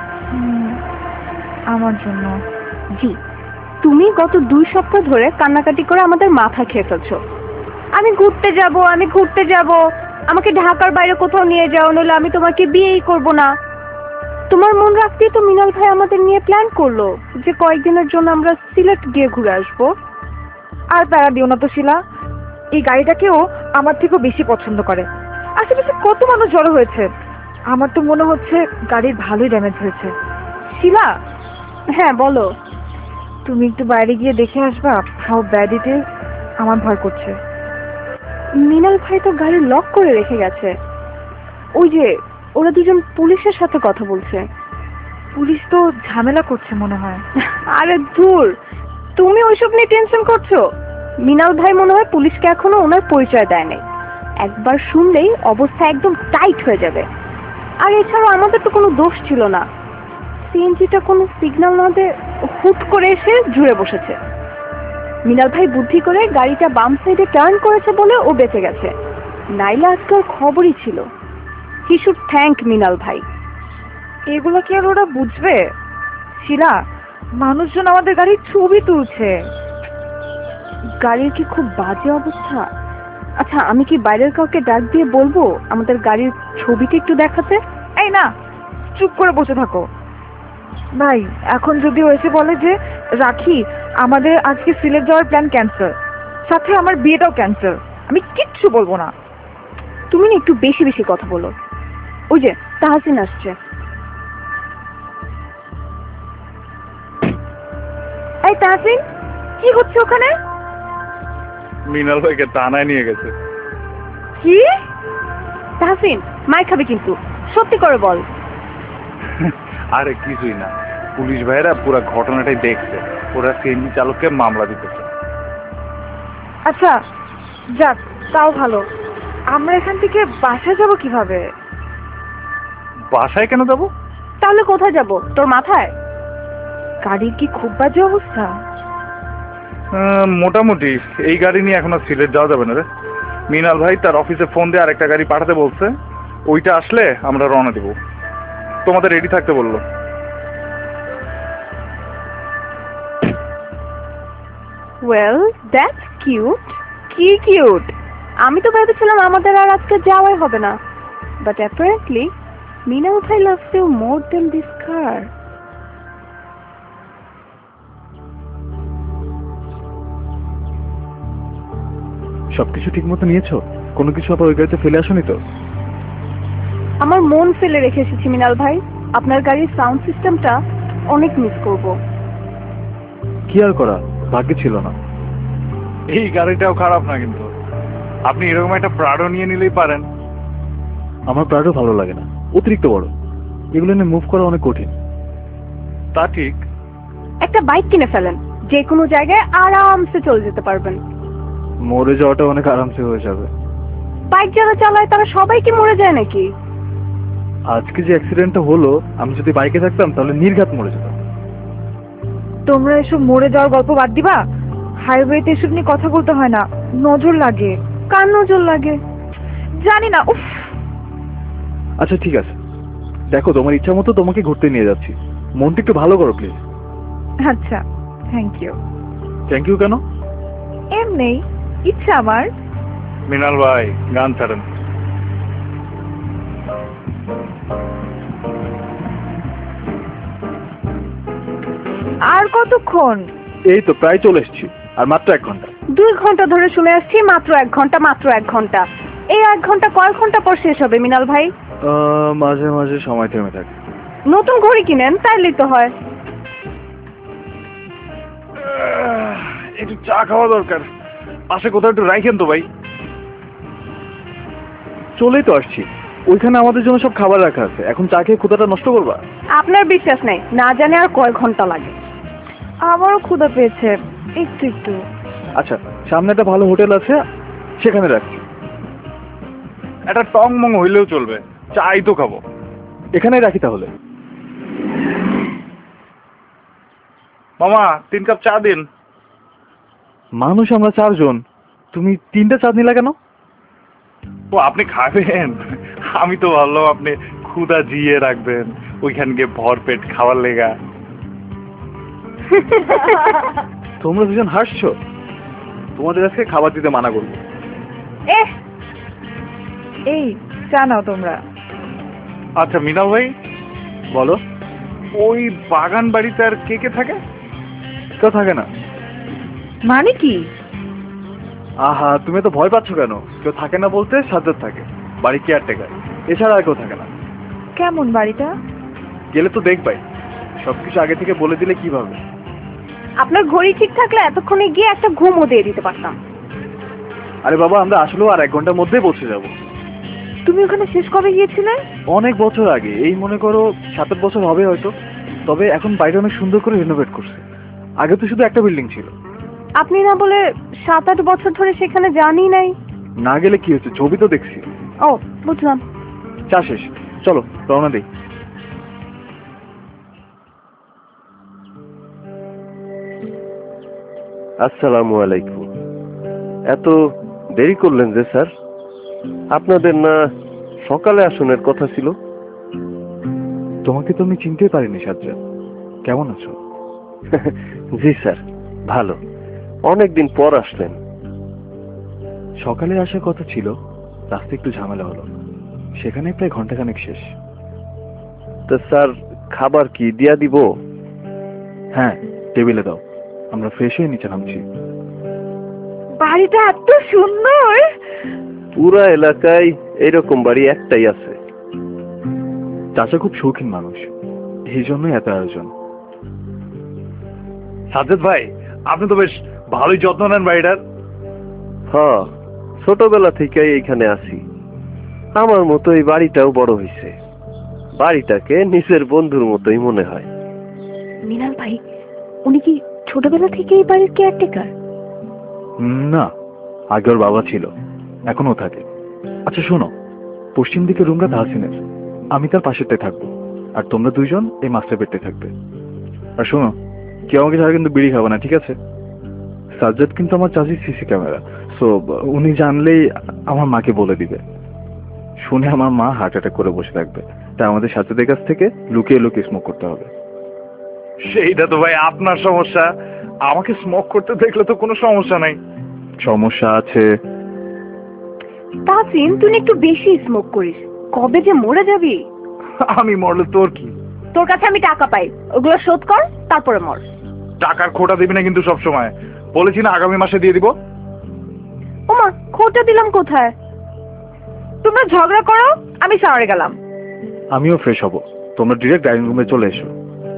আমার জন্য। জি, তুমি গত 2 সপ্তাহ ধরে কান্নাকাটি করে আমাদের মাথা খেয়ে ফেলছো। আমি ঘুরতে যাব, আমাকে ঢাকার বাইরে কোথাও নিয়ে যাও, নইলে আমি তোমাকে বিয়েই করব না। তোমার মন রাখতেই তো মিনাল ভাই আমাদের নিয়ে প্ল্যান করলো যে কয়েকদিনের জন্য আমরা সিলেট গিয়ে ঘুরে আসবো। আর প্যারা দিও না তো শিলা, এই গাড়িটাকেও আমার থেকেও বেশি পছন্দ করে। আশেপাশে কত মানুষ জড়ো হয়েছে, আমার তো মনে হচ্ছে গাড়ির ভালোই ড্যামেজ হয়েছে। শিলা, হ্যাঁ বলো। তুমি একটু বাইরে গিয়ে দেখে আসবা হাউ ব্যাড ইট ইজ। আমার ভয় করছে। মিনাল ভাই তো গাড়ি লক করে রেখে গেছে। ওই যে ওরা দুজন পুলিশের সাথে কথা বলছে। পুলিশ তো ঝামেলা করছে মনে হয়। আরে ধুর, তুমি ওইসব নিয়ে টেনশন করছো? মিনাল ভাই মনে হয় পুলিশকে এখনো ওনার পরিচয় দেয় নাই। একবার শুনলেই অবস্থা একদম টাইট হয়ে যাবে। আর এছাড়াও আমাদের তো কোনো দোষ ছিল না। সিএনজিটা কোনো সিগন্যাল না দিয়ে হুট করে এসে জুড়ে বসেছে। মিনাল ভাই বুদ্ধি করে গাড়িটা বাম সাইডে টার্ন করেছে বলে ও বেঁচে গেছে, নাইলে আজকাল খবরই ছিল। হি শুড থ্যাংক মিনাল ভাই। এগুলো কি আর ওরা বুঝবে? শিলা, মানুষজন আমাদের গাড়ির ছবি তুলছে। গাড়ির কি খুব বাজে অবস্থা? আচ্ছা, আমি কি বাইরের কাউকে ডাক দিয়ে বলবো আমাদের গাড়ির ছবিটা একটু দেখাতে? এই না, চুপ করে বসে থাকো। ভাই, এখন যদি এসে বলে যে রাখি আমাদের আজকে সিলেট যাওয়ার প্ল্যান ক্যান্সেল, সাথে আমার বিয়েটাও ক্যান্সেল, আমি কিচ্ছু বলবো না। তুমি না একটু বেশি বেশি কথা বলো। ওই যে তাহসিন আসছে। এই তাহসিন, কি হচ্ছে ওখানে? মিনাল ভাইকে থানায় নিয়ে গেছে। কি? তাহসিন, মার খাবে কিন্তু, সত্যি করে বল। আরে কিছুই না, পুলিশ ভাইরা পুরো ঘটনাটাই দেখছে, ওরা সিএনজি চালককে মামলা দিতেছে। আচ্ছা যাক, তাও ভালো। আমরা এখান থেকে বাসায় যাব কিভাবে? বাসায় কেন যাবো? তাহলে কোথায় যাব? তোর মাথায়? গাড়ির কি খুব বাজে অবস্থা? মোটামুটি। এই গাড়ি নিয়ে এখন আর সিলেট যাওয়া যাবে না রে। মিনাল ভাই তার অফিসে ফোন দিয়ে আরেকটা গাড়ি পাঠাতে বলছে, ওইটা আসলে আমরা রওনা দিব। তোমাদের রেডি থাকতে বললো। Well, that's cute. কি কিউট? আমি তো ভেবেছিলাম আমাদের আর আজকে যাওয়াই হবে না, বাট অ্যাপারেন্টলি মিনাল ভাই loves you more than this car. সবকিছু ঠিক মতো নিয়েছো? কোনো কিছু আবার ওই গাড়িতে ফেলে আসোনি তো? আমার মন ফেলে রেখে এসেছি মিনাল ভাই। আপনার গাড়ির সাউন্ড সিস্টেমটা অনেক মিস করব। কি আর করা, ভাগ্যে ছিল না। এই গাড়িটাও খারাপ না, কিন্তু আপনি এরকম একটা প্রাডো নিয়ে নিলেই পারেন। আমার প্রাডও ভালো লাগে না, অতিরিক্ত বড়। এগুলো নিয়ে মুভ করা অনেক কঠিন। তা ঠিক। একটা বাইক কিনে ফেলেন, যে কোনো জায়গায় আরামসে চলে যেতে পারবেন। মরে যাওয়াটা অনেক আরামসে হয়ে যাবে। বাইক যারা চালায় তারা সবাই কি মরে যায় নাকি? আজকে যে অ্যাক্সিডেন্টটা হলো, আমি যদি বাইকে থাকতাম তাহলে নির্ঘাত মরে যেতাম। তোমরা এসব মরে যাওয়ার গল্প বাদ দিবা। হাইওয়েতে এসব নিয়ে কথা বলতে হয় না, নজর লাগে। কার নজর লাগে? জানি না। উফ। আচ্ছা ঠিক আছে, দেখো তোমার ইচ্ছা মতো তোমাকে ঘুরতে নিয়ে যাচ্ছি। মনটা একটু ভালো করো প্লিজ। আচ্ছা, থ্যাংক ইউ। থ্যাংক ইউ কেন? এমনি ইচ্ছা আমার। মিনাল ভাই গান ছাড়েন। আর কতক্ষণ? এই তো প্রায় চলে এসেছি, আর মাত্র 1 ঘন্টা। 2 ঘন্টা ধরে শুনে আসছি মাত্র 1 ঘন্টা, মাত্র 1 ঘন্টা। এই 1 ঘন্টা কয় ঘন্টা পর শেষ হবে মিনাল ভাই? মাঝে মাঝে সময় থেমে থাকে। নতুন ঘড়ি কিনেন, তাইলেই তো হয়। একটু চা খাওয়া দরকার, পাশে কোথাও একটু রাখেন তো ভাই। চলেই তো আসছি, ওইখানে আমাদের জন্য সব খাবার রাখা আছে। এখন চা খেয়ে ক্ষুধাটা নষ্ট করবা? আপনার বিশ্বাস নাই, না জানে আর কয় ঘন্টা লাগে। আমারও ক্ষুধা পেয়েছে, একটু একটু। আচ্ছা, সামনে একটা ভালো হোটেল আছে, সেখানে রাখছি। একটা টং মং হইলেও চলবে, চাই তো খাবো। এখানেই রাখি তাহলে। মামা 3 কাপ চা দিন। মানুষ আমরা 4 জন, তুমি 3টা চা নিলা কেন? ও আপনি খাবেন? আমি তো ভাবলাম আপনি ক্ষুধা জিয়ে রাখবেন ওইখান গিয়ে ভরপেট খাওয়ার লেগা। তোমরা দুজন হাসছো, তোমাদের আজকে খাবার দিতে মানা করবো। এই চা নাও তোমরা। আচ্ছা মিনাল ভাই, বলো। ওই বাগান বাড়িতে আর কে কে থাকে? কেউ থাকে না। মানে কি? আহা, তুমি তো ভয় পাচ্ছ কেন? কেউ থাকে না বলতে সাজ্জাদ থাকে, বাড়ি কেয়ারটেকার, এছাড়া আর কেউ থাকে না। কেমন বাড়িটা? গেলে তো দেখবাই, সবকিছু আগে থেকে বলে দিলে কিভাবে? আপনার ঘড়ি ঠিক থাকলে এতক্ষণে গিয়ে একটা ঘুমও দিয়ে দিতে পারতাম। আরে বাবা, আমরা আসলেও আর 1 ঘন্টার মধ্যেই পৌঁছে যাব। তুমি ওখানে শেষ কবে গিয়েছিলে? অনেক বছর আগে, এই মনে করো 7-8 বছর হবে হয়তো। তবে এখন বাইরে অনেক সুন্দর করে রিনোভেট করছে। আগে তো শুধু একটা বিল্ডিং ছিল। আপনি না বলে 7-8 বছর ধরে সেখানে জানি নাই। না গেলে কি হচ্ছে, ছবি তো দেখছি। ও বুঝলাম। চা শেষ, চলো রওনা দিই। আসসালামু আলাইকুম। এত দেরি করলেন যে স্যার? আপনাদের না সকালে আসনের কথা ছিল? তোমাকে তো আমি চিনতেই পারিনি সাজ্জাদ, কেমন আছো? জি স্যার, ভালো। অনেকদিন পর আসলেন। সকালে আসার কথা ছিল, রাস্তা একটু ঝামেলা হলো, সেখানে প্রায় ঘন্টাখানেক শেষ। তো স্যার খাবার কি দিয়া দিব? হ্যাঁ, টেবিলে দাও, আমরা ফ্রেশ হয়ে নিচে নামছি। বাড়িটা এত সুন্দর। পুরা এলাকায় এরকম বাড়ি একটাই আছে। চাচা খুব শৌখিন মানুষ, এই জন্যই এত আয়োজন। সাজ্জাদ ভাই, আপনি তো বেশ ভালোই যত্ন নেন বাড়িটার। হ্যাঁ, ছোটবেলা থেকে এইখানে আছি। আমার মতো এই বাড়িটাও বড় হয়েছে। বাড়িটাকে নিজের বন্ধুর মতোই মনে হয়। মিনাল ভাই, উনি কি ছোটবেলা থেকে এই বাড়ির কেয়ারটেকার? না, আগে ওর বাবা ছিল, এখনো থাকে। আচ্ছা শোনো, পশ্চিম দিকে রুমটা তাহসিনের, আমি তার পাশেরটায় থাকবো, আর তোমরা 2 জন এই মাস্টার বেডটায় থাকবে। আর শোনো, কেউ আমাকে ছাড়া কিন্তু বিড়ি খাবে না, ঠিক আছে? সাজ্জাদ কিন্তু আমার চাচির সিসি ক্যামেরা, সো উনি জানলেই আমার মাকে বলে দিবে। শুনে আমার মা হার্ট অ্যাটাক করে বসে থাকবে, তাই আমাদের সাজ্জাদের কাছ থেকে লুকিয়ে লুকিয়ে স্মোক করতে হবে। সেইটা তো ভাই আপনার সমস্যা, আমাকে স্মোক করতে দেখলে তো কোনো সমস্যা নাই। সমস্যা আছে। তাসিন, তুই একটু বেশি স্মোক করিস, কবে যে মরে যাবি। আমি মরলে তোর কি? তোর কাছে আমি টাকা পাই, ওগুলো শোধ কর, তারপরে মর। টাকার খোটা দিবি না কিন্তু সব সময়। বলেছি না আগামী মাসে দিয়ে দিব। ওমা, খোটা দিলাম কোথায়? তোমরা ঝগড়া করো, আমি শাওয়ারে গেলাম। আমিও ফ্রেশ হব, তোমরা ডিরেক্ট ডাইনিং রুমে চলে এসো।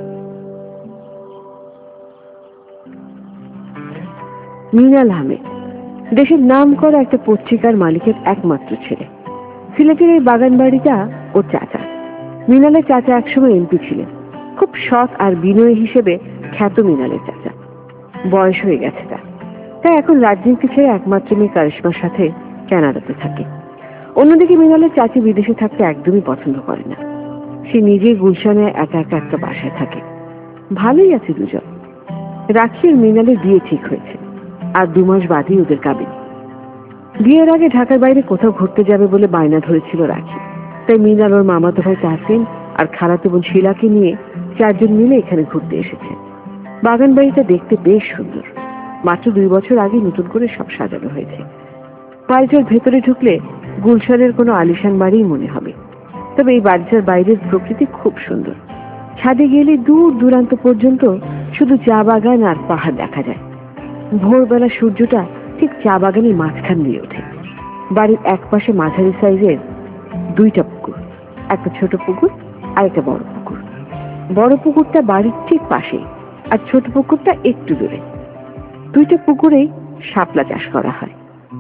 মিনাল আহমেদ দেশের নাম করা একটা পত্রিকার মালিকের একমাত্র ছেলে। সিলেটের এই বাগান বাড়িটা ওর চাচা। মিনালের চাচা একসময় এমপি ছিলেন, খুব সৎ আর বিনয়ী হিসেবে খ্যাত মিনালের চাচা। বয়স হয়ে গেছে তাই এখন রাজনীতি ছেড়ে একমাত্র মেয়ে কারিশমার সাথে কানাডাতে থাকে। অন্যদিকে মিনালের চাচি বিদেশে থাকতে একদমই পছন্দ করে না, সে নিজেই গুলশানে একা একা একটা বাসায় থাকে। ভালোই আছে দুজন। রাখি আর মিনালের বিয়ে ঠিক হয়েছে, আর 2 মাস বাদেই ওদের কাবিন। বিয়ের আগে ঢাকার বাইরে কোথাও ঘুরতে যাবে বলে বায়না ধরেছিল রাখি, তাই মিনাল ওর মামাতো ভাই তাহসিন আর খালাতো বোন শিলাকে নিয়ে 4 জন মিলে এখানে ঘুরতে এসেছে। বাগান বাড়িটা দেখতে বেশ সুন্দর, মাত্র 2 বছর আগে নতুন করে সব সাজানো হয়েছে। বাড়িটার ভেতরে ঢুকলে গুলশানের কোনো আলিশান বাড়িই মনে হবে। তবে এই বাড়িটার বাইরের প্রকৃতি খুব সুন্দর। ছাদে গেলে দূর দূরান্ত পর্যন্ত শুধু চা বাগান আর পাহাড় দেখা যায়। ভোরবেলা সূর্যটা ঠিক চা বাগানের মাঝখান দিয়ে ওঠে। বাড়ির একপাশে মাঝারি সাইজের 2টা পুকুর, একটা ছোট পুকুর আর একটা বড় পুকুর। বড় পুকুরটা বাড়ির ঠিক পাশে, আর ছোট পুকুরটা একটু দূরে। 2টা পুকুরেই শাপলা চাষ করা হয়।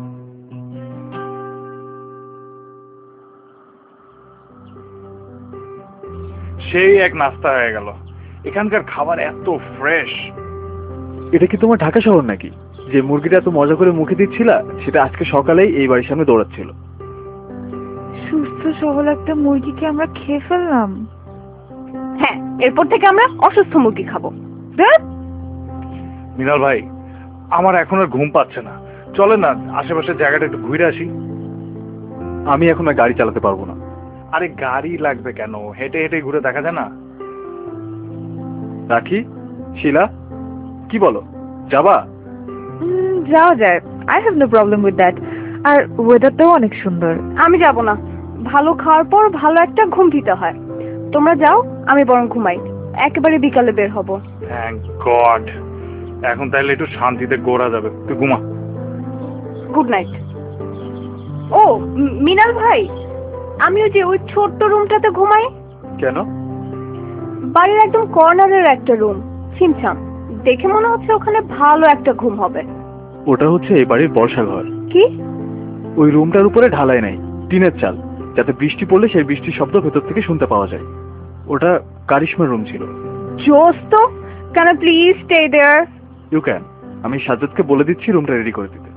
সেই এক নাস্তা হয়ে গেল। এখানকার খাবার এত ফ্রেশ। এটা কি তোমার ঢাকা শহর নাকি, যে মুরগিটা এত মজা করে মুখে দিচ্ছিলা সেটা আজকে সকালেই এই বাড়ির সামনে দৌড়াচ্ছিল? সুস্থ সবল একটা মুরগিকে আমরা খেয়ে ফেললাম। হ্যাঁ, এরপর থেকে আমরা অসুস্থ মুরগি খাবো। ধ্যাৎ, মৃণাল ভাই, আমার এখন আর ঘুম পাচ্ছে না, চলেন না আশেপাশের জায়গাটা একটু ঘুরে আসি। আমি এখন আর গাড়ি চালাতে পারবো না। আরে গাড়ি লাগবে কেন, হেঁটে হেঁটে ঘুরে দেখা যায় না? রাখি, শিলা, কি বলো, যাবা? যাওয়া যায়, I have no problem with that. আর ওয়েদারটাও অনেক সুন্দর। আমি যাব না, ভালো খাওয়ার পর ভালো একটা ঘুম দিতে হয়। তোমরা যাও, আমি বরং ঘুমাই, একেবারে বিকালে বের হব। থ্যাংক গড, এখন তাহলে একটু শান্তিতে গোড়া যাবে। তুই ঘুমা। Good night. ও মৃণাল ভাই, আমি ওই ছোট্ট রুমটাতে ঘুমাই। কেন? বাড়ির একদম কর্নারের একটা রুম, ছিমছাম, দেখে মনে হচ্ছে ওখানে ভালো একটা ঘুম হবে। ওটা হচ্ছে এই বাড়ির বর্ষা ঘর। কি? ওই রুমটার উপরে ঢালাই নাই, টিনের চাল, যাতে বৃষ্টি পড়লে সেই বৃষ্টির শব্দ ভেতর থেকে শুনতে পাওয়া যায়। ওটা কারিশমার রুম ছিল। জোস তো, can I please stay there? You can. আমি সাজ্জাদকে বলে দিচ্ছি রুমটা রেডি করে দিতে।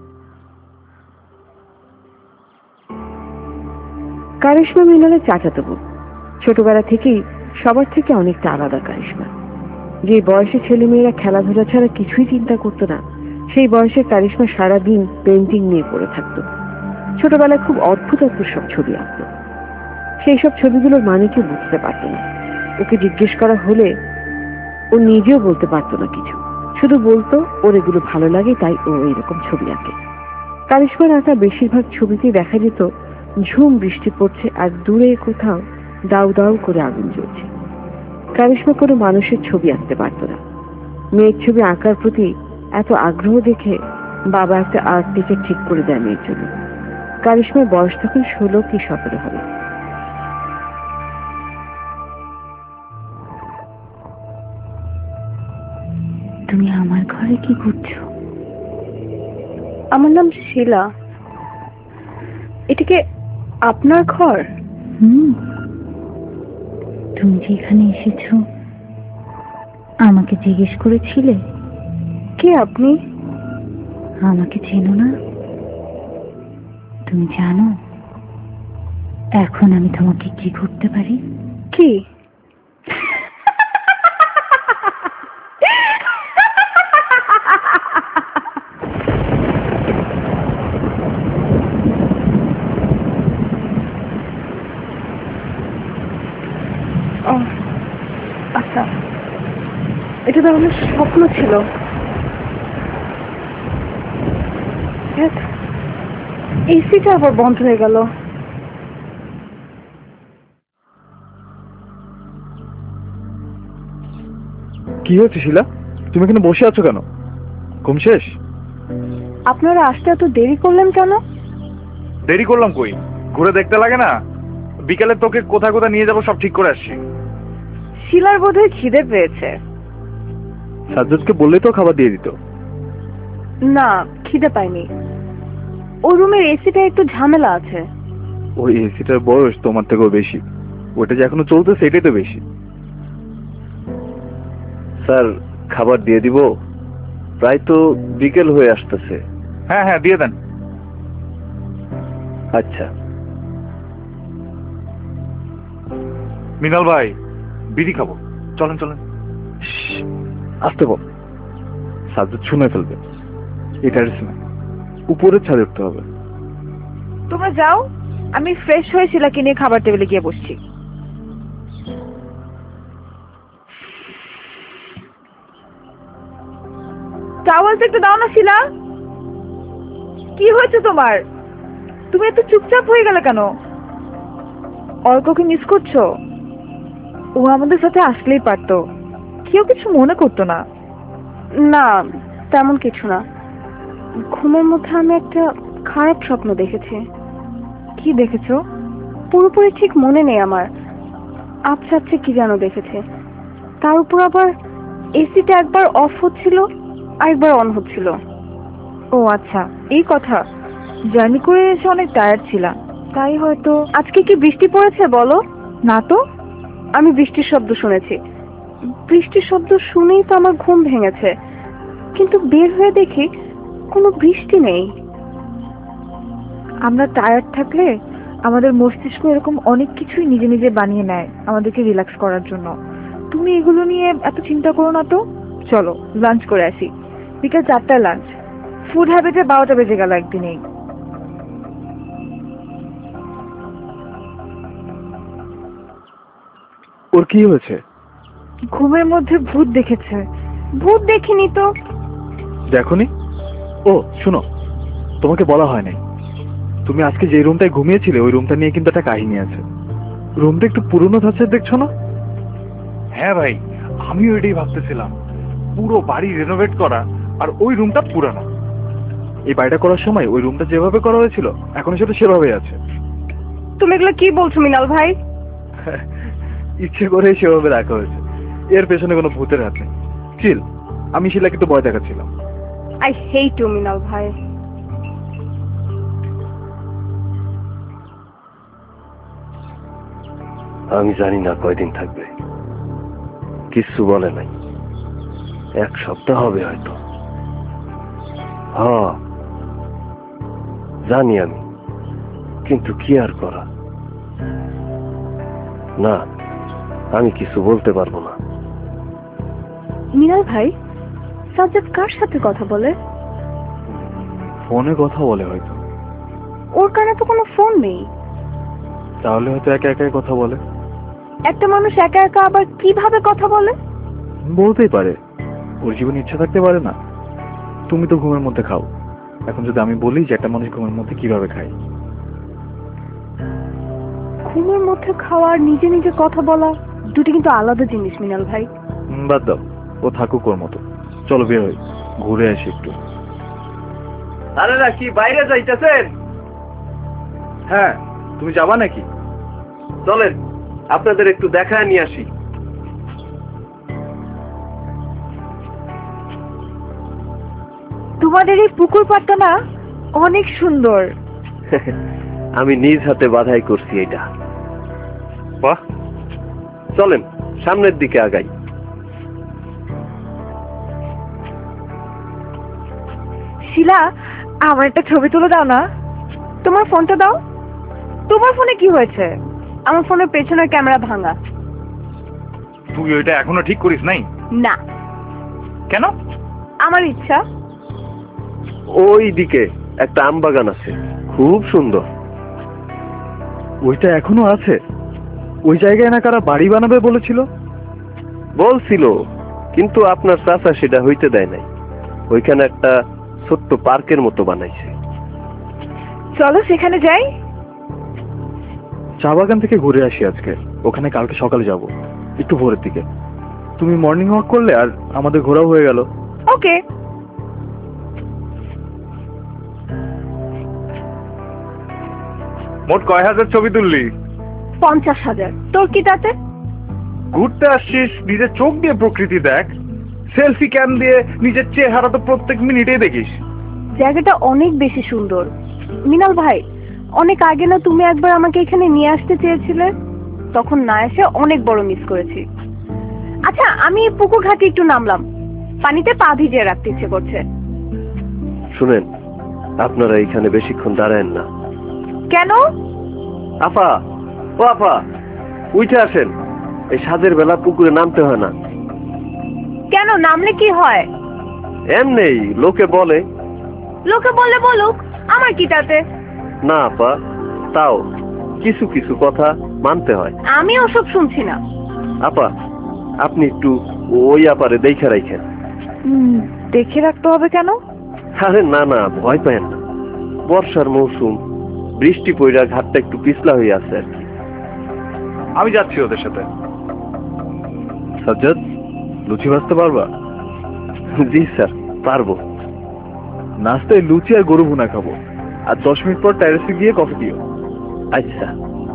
কারিশমা মৃণালের চাচাতো বোন। ছোটবেলা থেকেই সবার থেকে অনেকটা আলাদা কারিশমা। যে বয়সে ছেলেমেয়েরা খেলাধুলা ছাড়া কিছুই চিন্তা করতো না, সেই বয়সে কারিশমা সারাদিন পেন্টিং নিয়ে পড়ে থাকতো। ছোটবেলায় খুব অদ্ভুত অদ্ভুত সব ছবি আঁকতো। সেই সব ছবিগুলোর মানে কেউ বুঝতে পারতো না। ওকে জিজ্ঞেস করা হলে ও নিজেও বলতে পারতো না কিছু, শুধু বলতো ওর এগুলো ভালো লাগে তাই ও এরকম ছবি আঁকে। কারিশমার আঁকা বেশিরভাগ ছবিতেই দেখা যেত ঝুম বৃষ্টি পড়ছে আর দূরে কোথাও দাউ দাউ করে আগুন জ্বলছে। কারিশমা কোনো মানুষের ছবি আঁকতে পারত না। মেয়ের ছবি আঁকার প্রতি এত আগ্রহ দেখে বাবা একটা আর্ট টিচার ঠিক করে দেয় মেয়ের জন্য। কারিশমার বয়স তখন 16 কি 17 হবে। তুমি আমার ঘরে কি করছো? আমার নাম শিলা। এটাকে আপনার ঘর? তুমি যে এখানে এসেছো আমাকে জিজ্ঞেস করেছিলে? কে আপনি? আমাকে চেনো না? তুমি জানো এখন আমি তোমাকে কি করতে পারি? কি? আচ্ছা, এটা তো আমার স্বপ্ন ছিল। এসিটা আবার বন্ধ হয়ে গেল। কি হয়েছে শিলা, তুমি এখানে বসে আছো কেন? ঘুম শেষ? আপনারা আসতে এত দেরি করলেন কেন? দেরি করলাম কই, ঘুরে দেখতে লাগে না? বিকালে তোকে কোথায় কোথায় নিয়ে যাবো সব ঠিক করে আসছি। শিলার বোধহয় খিদে পেয়েছে। সাজ্জাদকে বললে তো খাবার দিয়ে দিত। না, খিদে পাইনি। ও রুমের এসিটা একটু ঝামেলা আছে। ওই এসিটার বয়স তোমার থেকেও বেশি, ওটা যে এখনো চলতেছে এটাই তো বেশি। স্যার, খাবার দিয়ে দিব? প্রায় তো বিকেল হয়ে আসতেছে। হ্যাঁ হ্যাঁ, দিয়ে দেন। আচ্ছা। মৃণাল ভাই, বিড়ি খাবো, চলেন চলেন। আসতে বল, সাজ্জাদ শুনে ফেলবে। এটা না, উপরের ছাদে উঠতে হবে। তোমরা যাও, আমি ফ্রেশ হয়ে শিলাকে নিয়ে খাবার টেবিলে গিয়ে বসছি। টাওয়ালটা একটু দাও না শিলা। কি হয়েছে তোমার? তুমি এত চুপচাপ হয়ে গেলে কেন? অর্ককে মিস করছো? ও আমাদের সাথে আসলেই পারতো, কেউ কিছু মনে করতো না। না, তেমন কিছু না। ঘুমের মধ্যে আমি একটা খারাপ স্বপ্ন দেখেছি। কি দেখেছো? পুরোপুরি ঠিক মনে নেই আমার। আচ্ছা আচ্ছা, কি যেন দেখেছি। তার উপর আবার এসিটা একবার অফ হচ্ছিল আর একবার অন হচ্ছিল। ও আচ্ছা, এই কথা। জার্নি করে এসে অনেক টায়ার্ড ছিলাম, তাই হয়তো। আজকে কি বৃষ্টি পড়েছে বলো? না তো। আমি বৃষ্টির শব্দ শুনেছি। বৃষ্টির শব্দ শুনেই তো আমার ঘুম ভেঙেছে, কিন্তু বের হয়ে দেখি কোনো বৃষ্টি নেই। আমরা টায়ার্ড থাকলে আমাদের মস্তিষ্ক এরকম অনেক কিছুই নিজে নিজে বানিয়ে নেয় আমাদেরকে রিল্যাক্স করার জন্য। তুমি এগুলো নিয়ে এত চিন্তা করো না তো। চলো লাঞ্চ করে আসি। বিকাল 4টায় লাঞ্চ। ফুড হ্যাবিটে 12টা বেজে গেল একদিনেই। ওর কি হয়েছে? ঘুমের মধ্যে ভূত দেখেছে। ভূত দেখিনি তো। দেখোনি? ও শুনো, তোমাকে বলা হয় নাই, তুমি আজকে যে রুমটায় ঘুমিয়েছিলে ওই রুমটা নিয়ে কিন্তু একটা কাহিনী আছে। রুমটা একটু পুরনো ধাঁচের, দেখছো না? হ্যাঁ ভাই, আমিও এটাই ভাবতেছিলাম, পুরো বাড়ি রেনোভেট করা আর ওই রুমটা পুরানো। এই বাড়িটা করার সময় ওই রুমটা যেভাবে করা হয়েছিল এখনো সেটা সেভাবেই আছে। তুমি এগুলো কি বলছো মিনাল ভাই? ইচ্ছে করে সেভাবে রাখা হয়েছে, এর পেছনে কোনো ভূতের হাত নেই। চিল, আমি শিলাকে একটু ভয় দেখাচ্ছিলাম। আই হেট ইউ মিনাল ভাই। আমি জানি না কয়দিন থাকবে, কিচ্ছু বলে নাই। 1 সপ্তাহ হবে হয়তো। হ্যাঁ জানি আমি, কিন্তু কি আর করা। না, আমি কিছু বলতে পারবো না। মিনাল ভাই, সাজ্জাদ কার সাথে কথা বলে? ফোনে কথা বলে হয়তো। ওর কানে তো কোনো ফোন নেই। তাহলে হয়তো একা একাই কথা বলে। একটা মানুষ একা একা আবার কিভাবে কথা বলে? বলতেই পারে, ওর জীবনে ইচ্ছা থাকতে পারে না। তুমি তো ঘুমের মধ্যে খাও, এখন যদি আমি বলি যে একটা মানুষ ঘুমের মধ্যে কিভাবে খায়। ঘুমের মধ্যে খাওয়া আর নিজে নিজে কথা বলা দুটো কিন্তু আলাদা জিনিস মিনাল ভাই। বাদ দাও, ও থাকুক ওর মতো। চলো বের হই, ঘুরে আসি একটু। আরে না, কি বাইরে যাইতেছেন? হ্যাঁ, তুমি যাবা নাকি? চলেন আপনাদের একটু দেখায় নিয়ে আসি। তোমাদের এই পুকুর পাড়টা না অনেক সুন্দর। আমি নিজ হাতে বাধাই করছি এটা। বাহ, চলেন সামনের দিকে আগাই। শিলা, আমার একটা ছবি তুলে দাও না। তোমার ফোনটা দাও। তোমার ফোনে কি হয়েছে? আমার ফোনের পেছনের ক্যামেরা ভাঙা। তুই ওইটা এখনো ঠিক করিস নাই? না। কেন? আমার ইচ্ছা। ওই দিকে একটা আম বাগান আছে, খুব সুন্দর। ওইটা এখনো আছে? ওই জায়গায় না কারা বাড়ি বানাবে বলেছিল? বলছিল, কিন্তু আপনার চাচা সেটা হইতে দেয় নাই। ওইখানে একটা ছোট্ট পার্কের মতো বানাইছে। চলো সেখানে যাই। চা বাগান থেকে ঘুরে আসি আজকে, ওখানে কালকে সকালে যাব, একটু ভোরের দিকে। তুমি মর্নিং ওয়াক করলে আর আমাদের ঘোরাও হয়ে গেল। ওকে। মোট কয় হাজার ছবি তুললি? 50,000। তোর কি তাতে? ঘুরতে আসছিস, নিজের চোখ দিয়ে প্রকৃতি দেখ। সেলফি ক্যাম দিয়ে নিজের চেহারা তো প্রত্যেক মিনিটেই দেখিস। জায়গাটা অনেক বেশি সুন্দর। মিনাল ভাই, অনেক আগে না তুমি একবার আমাকে এখানে নিয়ে আসতে চেয়েছিলে? তখন না এসে অনেক বড় মিস করেছি। আচ্ছা, আমি পুকুর ঘাটে একটু নামলাম, পানিতে পা ভিজিয়ে রাখতে ইচ্ছে করছে। শুনেন, আপনারা এখানে বেশিক্ষণ দাঁড়ায়েন না। কেন? আপা, ও আপা, উঠে আসেন। এই সাজের বেলা পুকুরে নামতে হয় না। কেন, নামলে কি হয়? এমনি লোকে বলে। লোকে বললে বলুক, আমার কি তাতে? না আপা, তাও কিছু কিছু কথা মানতে হয়। আমি ওসব শুনছি না। আপা, আপনি একটু ওই আপারে দেখে রাখেন। দেখে রাখতে হবে কেন? আরে না না, ভয় পায়েন না। বর্ষার মৌসুম, বৃষ্টি পড়া ঘাটটা একটু পিছলা হয়ে আছে আর কি। আমি যাচ্ছি ওদের সাথে। সাজ্জাদ, লুচি ভাজতে পারবা? জি স্যার, পারবো। নাস্তায় লুচি আর গরু ভুনা খাবো, আর 10 মিনিট পর টেরেসে গিয়ে কফি দিও। আচ্ছা।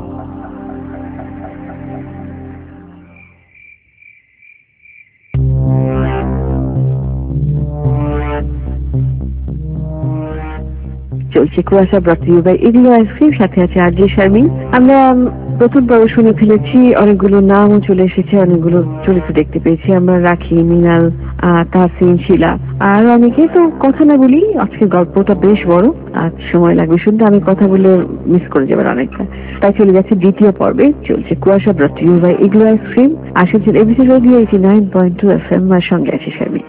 চলছে Kuasha brought you by Igloo ice cream, সাথে আছে আরজে শারমিন। আমরা প্রথম পর্ব শুনে ফেলেছি, অনেকগুলো নামও চলে এসেছে, অনেকগুলো চরিত্র দেখতে পেয়েছি আমরা। রাখি, মিনাল, তাহসিন, শিলা আর অনেকে। তো কথা না বলি, আজকে গল্পটা বেশ বড় আর সময় লাগবে শুনতে, আমি কথা বলে মিস করে যাবেন অনেকটা। তাই চলে যাচ্ছে দ্বিতীয় পর্বে। চলছে Kuasha brought you by Igloo ice cream. আসছেন এবিসি রেডিও 89.2 FM আর সঙ্গে আছি শারমিন।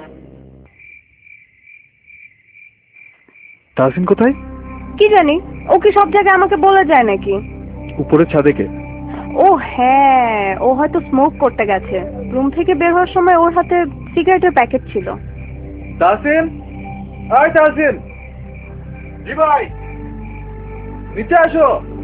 তাহসিন কোথায়? কি জানি, ও কি সব জায়গায় আমাকে বলে যায় নাকি? উপরে ছাদে কে? ও হ্যাঁ, ও হয়তো স্মোক করতে গেছে। রুম থেকে বের হওয়ার সময় ওর হাতে সিগারেটের প্যাকেট ছিল। তাহসিন, আয় তাহসিন। জি ভাই, নিচে আসো।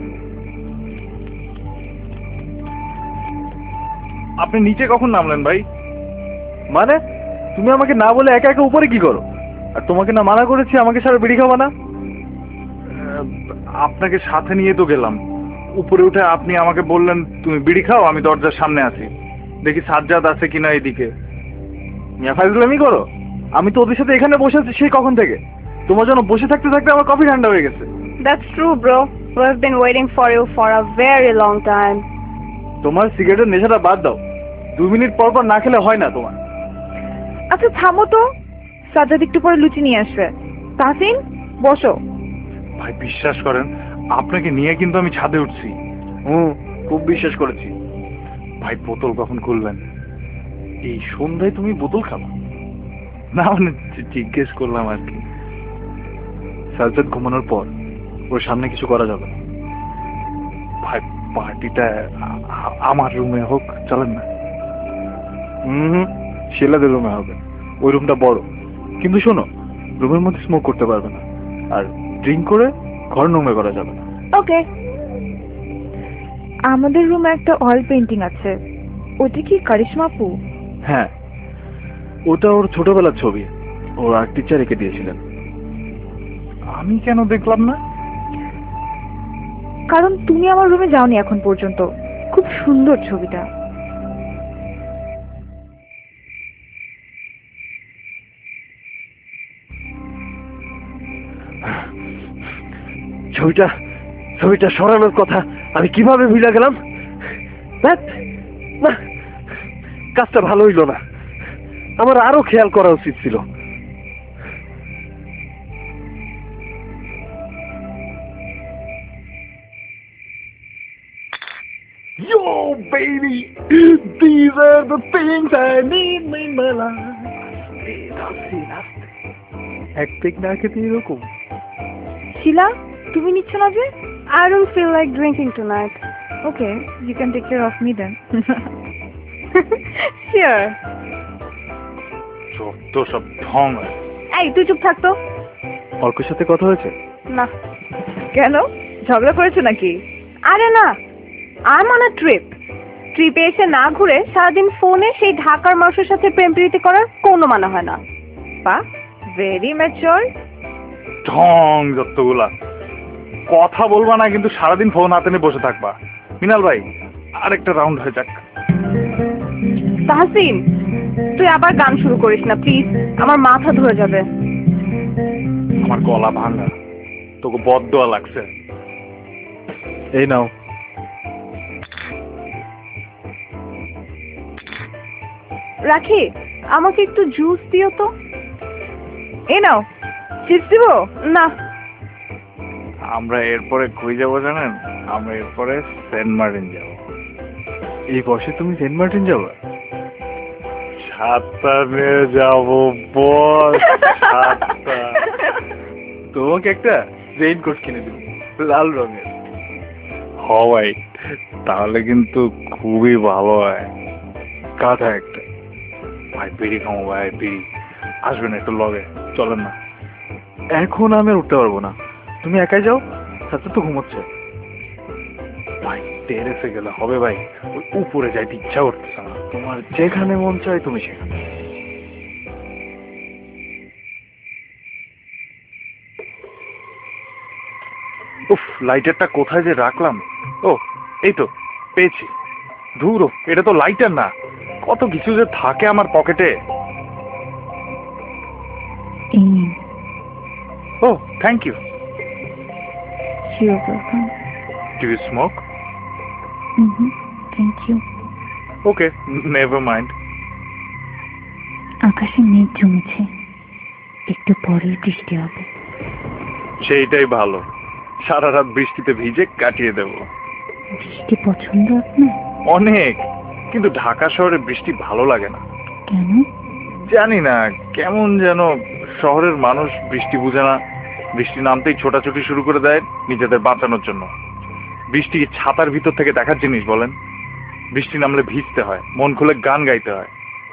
আপনি নিচে কখন নামলেন ভাই? মানে তুমি আমাকে না বলে একা একা উপরে কি করো? আর তোমাকে না মানা করেছি আমাকে সারা বিড়ি খাবা না? আপনাকে সাথে নিয়ে তো গেলাম। উপরে উঠে আপনি আমাকে বললেন তুমি বিড়ি খাও, আমি দরজার সামনে আছি, দেখি সাজ্জাদ আছে কিনা এদিকে। মিয়া ফাজলামি করো? আমি তো ওদের সাথে এখানে বসে আছি সেই কখন থেকে। তোমার জন্য বসে থাকতে থাকতে আমার কফি ঠান্ডা হয়ে গেছে। That's true, bro. We've been waiting for you for a very long time. তোমার সিগারেটের নেশাটা বাদ দাও, 2 মিনিট পর পর না খেলে হয় না তোমার। আচ্ছা থামো তো, সাজ্জাদ একটু পরে লুচি নিয়ে আসবে। তাহসিন বসো। ভাই বিশ্বাস করেন, আপনাকে নিয়ে কিন্তু আমি ছাদে উঠছি। খুব বিশ্বাস করেছি। ভাই বোতল কখন খুলবেন? এই সন্ধ্যায় তুমি বোতল খাবা? না মানে জিজ্ঞেস করলাম আর কি। সাজ্জাদ ঘুমানোর পর ওর সামনে কিছু করা যাবে না। ভাই পার্টিটা আমার রুমে হোক, চলেন না? শিলাদের রুমে হবে, ওই রুমটা বড়। কিন্তু শোনো, রুমের মধ্যে স্মোক করতে পারবে না, আর ড্রিঙ্ক করে ঘর নোংরা করা যাবে না। ওকে। আমাদের রুমে একটা অয়েল পেন্টিং আছে, ওটা কি কারিশমা আপু? হ্যাঁ, ওটা ওর ছোটবেলার ছবি, ওর আর্ট টিচার রেখে দিয়েছিলেন। আমি কেন দেখলাম না? কারণ তুমি আমার রুমে যাওনি এখন পর্যন্ত। খুব সুন্দর ছবিটা। ছবিটা সরানোর কথা আমি কিভাবে ভুলে গেলাম? না, কাজটা ভালো হইল না, আমার আরো খেয়াল করা উচিত ছিল। Yo, baby, these are the things I need in my life. এক পেক না খেতে এরকম। শিলা, তুমি নিচ্ছ না যে? I don't feel like drinking tonight. Okay, you can take care of me then. Sure. যত সব ঢং। এই তুই চুপ থাক তো। অর্কের সাথে কথা হয়েছে? না। কেন, ঝগড়া করেছো নাকি? আরে না, I'm on a trip. ট্রিপে এসে না ঘুরে সারাদিন ফোনে সেই ঢাকার মানুষের সাথে প্রেম প্রীতি করার কোনো মানে হয় না। বাহ, ভেরি ম্যাচিওর। ঢং যতগুলা। কথা বলবা না কিন্তু সারাদিন ফোন হাতে নিয়ে বসে থাকবা। মিনাল ভাই, আরেকটা রাউন্ড হয়ে যাক। তাহসিন, তুই আবার গান শুরু করিস না প্লিজ, আমার মাথা ধরে যাবে। আমার গলা ভাঙা, তোকে বদদোয়া লাগছে। এই নাও। রাখি, আমাকে একটু জুস দিও তো। এই নাও, চিপস দিব? না। আমরা এরপরে কই যাবো জানেন? আমরা এরপরে সেন্ট মার্টিন যাব। এই বয়সে তুমি সেন্ট মার্টিন যাবে? ছাতা নিয়ে যাবো বস, ছাতা। তোমাকে একটা রেইনকোট কিনে দেবো, লাল রঙের। ভাই তাহলে কিন্তু খুবই ভালো হয়। কাঁধা একটা। ভাই বিড়ি খাবো, ভাই বিড়ি। আসবেন একটু লগে, চলেন না? এখন আমি আর উঠতে পারবো না, তুমি একাই যাও, সাথে তো ঘুমোচ্ছে। ভাই টেরেসে গেলে হবে ভাই, ওই উপরে যাইতে ইচ্ছা করতেছে না। তোমার যেখানে মন চায় তুমি সেখানে। উফ, লাইটারটা কোথায় যে রাখলাম? ও এই তো পেয়েছি। ধুরো, এটা তো লাইটার না, কত কিছু যে থাকে আমার পকেটে। এই নিন। ও thank you. You're welcome. Do you smoke? Thank you. Okay, never mind. আকাশে মেঘ জমেছে, একটু পরেই বৃষ্টি হবে। সেইটাই ভালো, সারা রাত বৃষ্টিতে ভিজে কাটিয়ে দেব। বৃষ্টি পছন্দ আপনার? অনেক, কিন্তু ঢাকা শহরে বৃষ্টি ভালো লাগে না। কেন? জানি না, কেমন যেন শহরের মানুষ বৃষ্টি বুঝে না। বৃষ্টি নামতেই ছোটাছুটি শুরু করে দেয় নিজেদের বাঁচানোর জন্য। বৃষ্টি কি ছাতার ভিতর থেকে দেখার জিনিস বলেন? বৃষ্টি নামলে ভিজতে হয়, মন খুলে গান গাইতে হয়।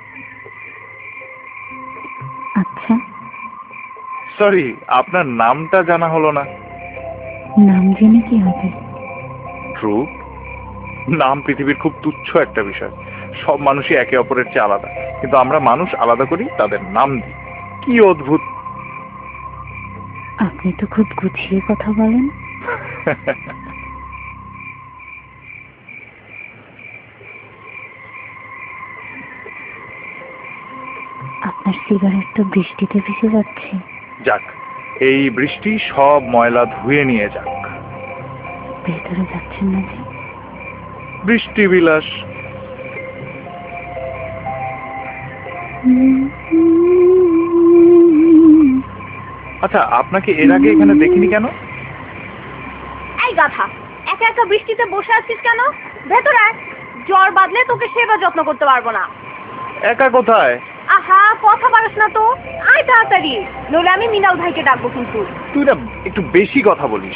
আচ্ছা, সরি, আপনার নামটা জানা হলো না। নাম জেনে কি হবে? ট্রু, নাম পৃথিবীর খুব তুচ্ছ একটা বিষয়। সব মানুষই একে অপরের চেয়ে আলাদা, কিন্তু আমরা মানুষ আলাদা করি তাদের নাম দিই। কি অদ্ভুত। আপনি তো খুব গুছিয়ে কথা বলেন। আপনার সিগারেট তো বৃষ্টিতে ভিজে যাচ্ছে। যাক, এই বৃষ্টি সব ময়লা ধুয়ে নিয়ে যাক। ভেতরে যাচ্ছেন না যে? বৃষ্টি বিলাস। আচ্ছা, আপনাকে এর আগে এখানে দেখিনি কেন? এই গাধা, একা একা বৃষ্টিতে বসে আছিস কেন? ভেতরে আয়, জ্বর বাঁধলে তোকে সেবা যত্ন করতে পারবো না। একা কোথায়? আহা, কথা পারিস না তো, আয় তাড়াতাড়ি, নইলে আমি মিনাল ভাইকে ডাকবো কিন্তু। তুই না একটু বেশি কথা বলিস।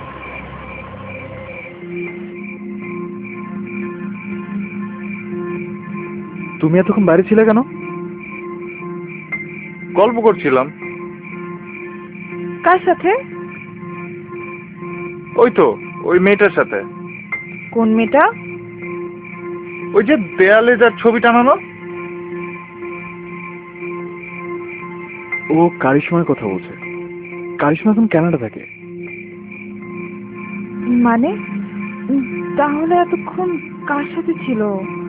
তুমি এতক্ষণ বাইরে ছিলে কেন? গল্প করছিলাম। কার সাথে? ওই তো, ওই মেয়েটার সাথে। কোন মেয়েটা? ওই যে দেয়ালে যার ছবি টানানো। ও কারিশমার কথা বলছে। কারিশমা এখন কানাডা থাকে। মানে তাহলে এতক্ষণ কার সাথে ছিল?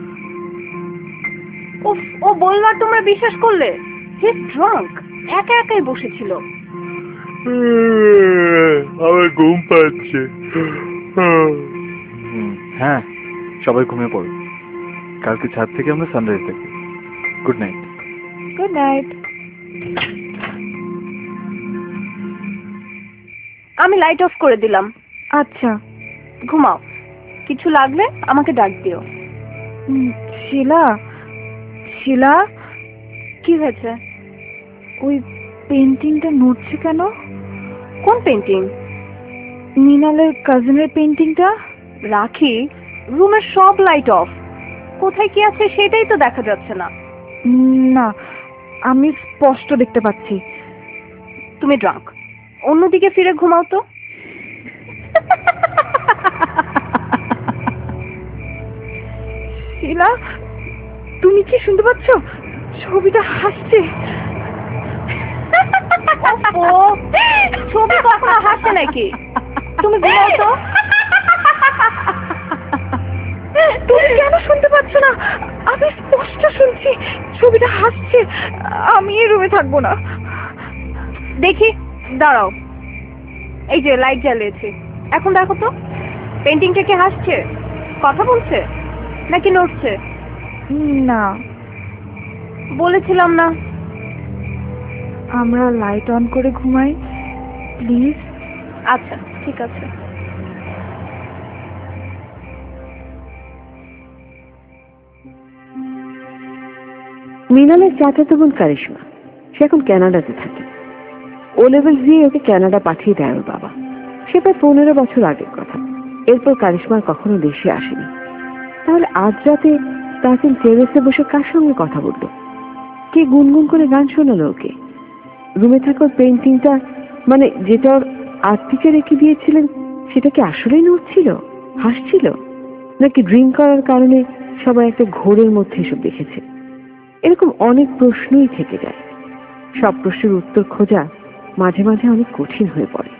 উফ, ও বলবার তোমরা বিশ্বাস করলে? হি ইজ ড্রাঙ্ক, একা একাই বসেছিল। আমার ঘুম পাচ্ছে। হ্যাঁ, সবাই ঘুমিয়ে পড়ো। কালকে ছাদ থেকে আমরা সানরাইজ দেখব। Good night. Good night. আমি লাইট অফ করে দিলাম। আচ্ছা, ঘুমাও, কিছু লাগলে আমাকে ডাক দিও। শিলা, শিলা, কি হয়েছে? ওই পেন্টিংটা নড়ছে কেন? কোন পেন্টিং? মিনালের কাজিনের পেন্টিংটা। রাখি, রুমের সব লাইট অফ, কোথায় কি আছে সেটাই তো দেখা যাচ্ছে না। না, আমি স্পষ্ট দেখতে পাচ্ছি। তুমি ড্রাঙ্ক, অন্যদিকে ফিরে ঘুমাও তো। শিলা, তুমি কি শুনতে পাচ্ছ? ছবিটা হাসছে। ছবি কখনো হাসে নাকি? তুমি ঘুমাও তো। তুমি কেন শুনতে পাচ্ছ না? আমি স্পষ্ট শুনছি, ছবিটা হাসছে। আমি এই রুমে থাকবো না। দেখি, দাঁড়াও, এই যে লাইট জ্বালিয়েছি, এখন দেখো তো পেন্টিংটা কি হাসছে, কথা বলছে নাকি নড়ছে? না, বলেছিলাম না। আমরা লাইট অন করে ঘুমাই প্লিজ। আচ্ছা, ঠিক আছে। মিনালের চাচাতো বোন কারিশমা, সে এখন কানাডাতে থাকে। ও লেভেল দিয়ে ওকে কানাডা পাঠিয়ে দেয় ওর বাবা। সে প্রায় 15 বছর আগের কথা। এরপর কারিশমার কখনো দেশে আসেনি। তাহলে আজ রাতে তাহসিন টেরেসে বসে কার সঙ্গে কথা বলতো? কে গুনগুন করে গান শোনালো ওকে? রুমে থাকা পেন্টিংটা, মানে যেটা ওর আর্টিকে রেখে দিয়েছিলেন, সেটা কি আসলেই নড়ছিল, হাসছিল, নাকি ড্রিঙ্ক করার কারণে সবাই একটা ঘোরের মধ্যে এসব দেখেছে? এরকম অনেক প্রশ্নই থেকে যায়। সব প্রশ্নের উত্তর খোঁজা মাঝে মাঝে অনেক কঠিন হয়ে পড়ে।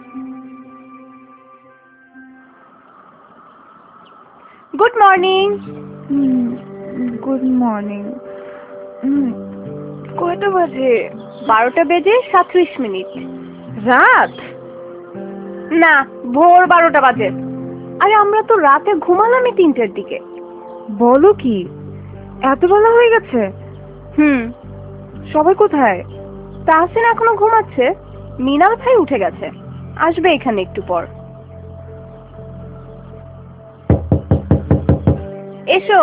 Good morning. Good morning. কয়টা বাজে? 12টা বেজে 37 মিনিট। রাত? না, ভোর 12টা বাজে। আরে আমরা তো রাতে ঘুমালামই 3টের দিকে। বলো কি, এত বেলা হয়ে গেছে? সবাই কোথায়? তাহসিন এখনো ঘুমাচ্ছে, মিনাল ভাই উঠে গেছে, আসবে এখানে একটু পর। এসো।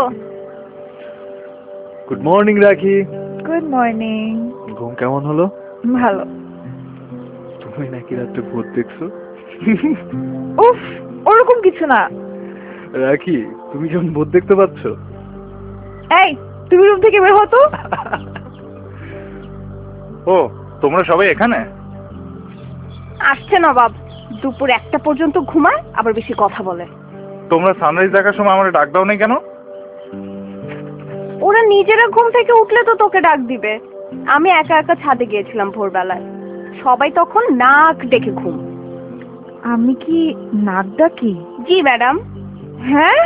Good morning Rakhi. Good morning. ঘুম কেমন হলো? ভালো। তুমি নাকি রাত্রে ভূত দেখছো? উফ, ওরকম কিছু না। রাখি, তুমি যখন ভূত দেখতে পাচ্ছ? এই, তুমি রুম থেকে বের হতো। ও, তোমরা সবাই এখানে? আসছে নবাব, দুপুর 1টা পর্যন্ত ঘুমায়, আবার বেশি কথা বলে। তোমরা সানরাইজ দেখার সময় আমার ডাক দাও নাই কেন? ওরা নিজেরা ঘুম থেকে উঠলে তো তোকে ডাক দিবে। আমি একা একা ছাদে গিয়েছিলাম ভোরবেলায়, সবাই তখন নাক ডেকে ঘুম। আমি কি নাক ডাকি? জি ম্যাডাম। হ্যাঁ।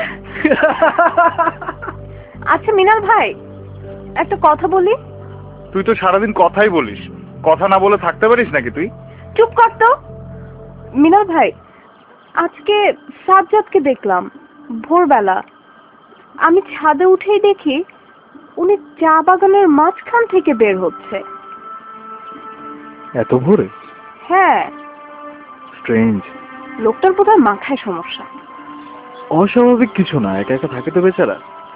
আচ্ছা মিনাল ভাই, একটা কথা বলি। তুই তো সারাদিন কথাই বলিস, কথা না বলে থাকতে পারিস নাকি তুই? চুপ কর তো। মিনাল ভাই, আজকে সাজ্জাদকে দেখলাম ভোরবেলা। আমি ছাদে উঠেই দেখি উনি চা বাগানের মাঝখান থেকে বের হচ্ছে। এত ভোরে? হ্যাঁ। স্ট্রেঞ্জ। লোকটার বোধহয় মাথায় সমস্যা। অস্বাভাবিক কিছু না, একা একা থাকে তো বেচারা।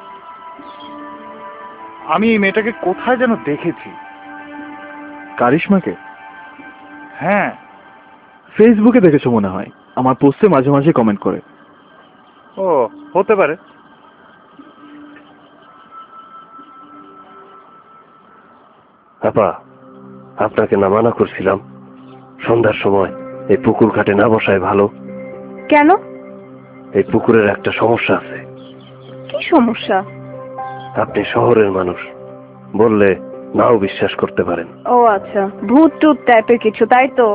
আমি এই মেয়েটাকে কোথায় যেন দেখেছি। কারিশমাকে? হ্যাঁ। ফেসবুকে দেখেছো মনে হয়, আমার পোস্টে মাঝে মাঝে কমেন্ট করে। ও, হতে পারে। আপা, আপনাকে না মানা করছিলাম সন্ধ্যার সময় এই পুকুর ঘাটে না বসায় ভালো? কেন? এই পুকুরের একটা সমস্যা আছে। কি সমস্যা? আপনি শহরের মানুষ, বললে নাও বিশ্বাস করতে পারেন। ও আচ্ছা, ভূত টুত টাইপের কিছু, তাই তো?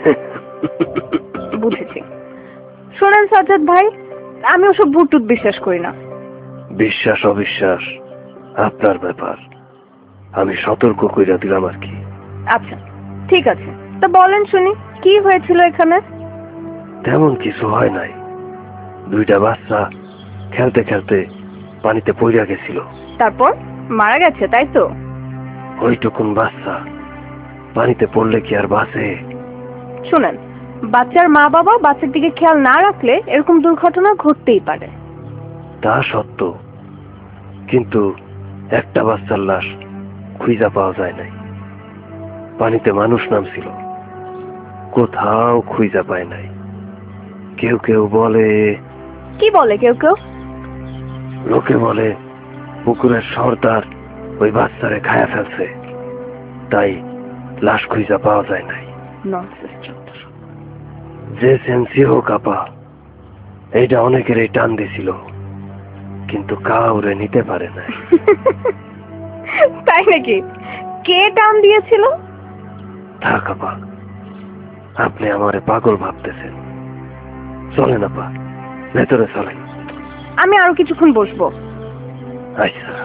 বুঝেছি। শোনেন সাজ্জাদ ভাই, আমি ওসব ভূত টুত বিশ্বাস করি না। বিশ্বাস অবিশ্বাস আপনার ব্যাপার, আমি সতর্ক কইরা দিলাম আর কি। আচ্ছা ঠিক আছে, তা বলেন শুনি, কি হয়েছিল এখানে? তেমন কিছু হয় নাই, দুইটা বাচ্চা খেলতে খেলতে পানিতে পড়িয়া গেছিল। তারপর মারা গেছে, তাই তো? ওইটুকুন বাচ্চা পানিতে পড়লে কি আর বাঁচে? শুনেন, বাচ্চার মা বাবা বাচ্চার দিকে খেয়াল না রাখলে এরকম দুর্ঘটনা ঘটতেই পারে। তা সত্য, কিন্তু একটা বাচ্চার লাশ খুঁজা পাওয়া যায় নাই। পানিতে মানুষ নামছিল, কোথাও খুঁজা পায় নাই। কেউ কেউ বলে। কি বলে কেউ কেউ? লোকে বলে পুকুরের সর্দার ওই বাচ্চারে খায়া ফেলছে, তাই লাশ খুঁজা পাওয়া যায় নাই। যে সেন্সি হোক আপা, এইটা অনেকেরই টান দিছিল, কিন্তু কাউরে নিতে পারে নাই। তাই নাকি? কে টান দিয়েছিল? থাক আপা, আপনি আমারে পাগল ভাবতেছেন। চলেন আপা, ভেতরে চলেন। আমি আরো কিছুক্ষণ বসবো। আচ্ছা।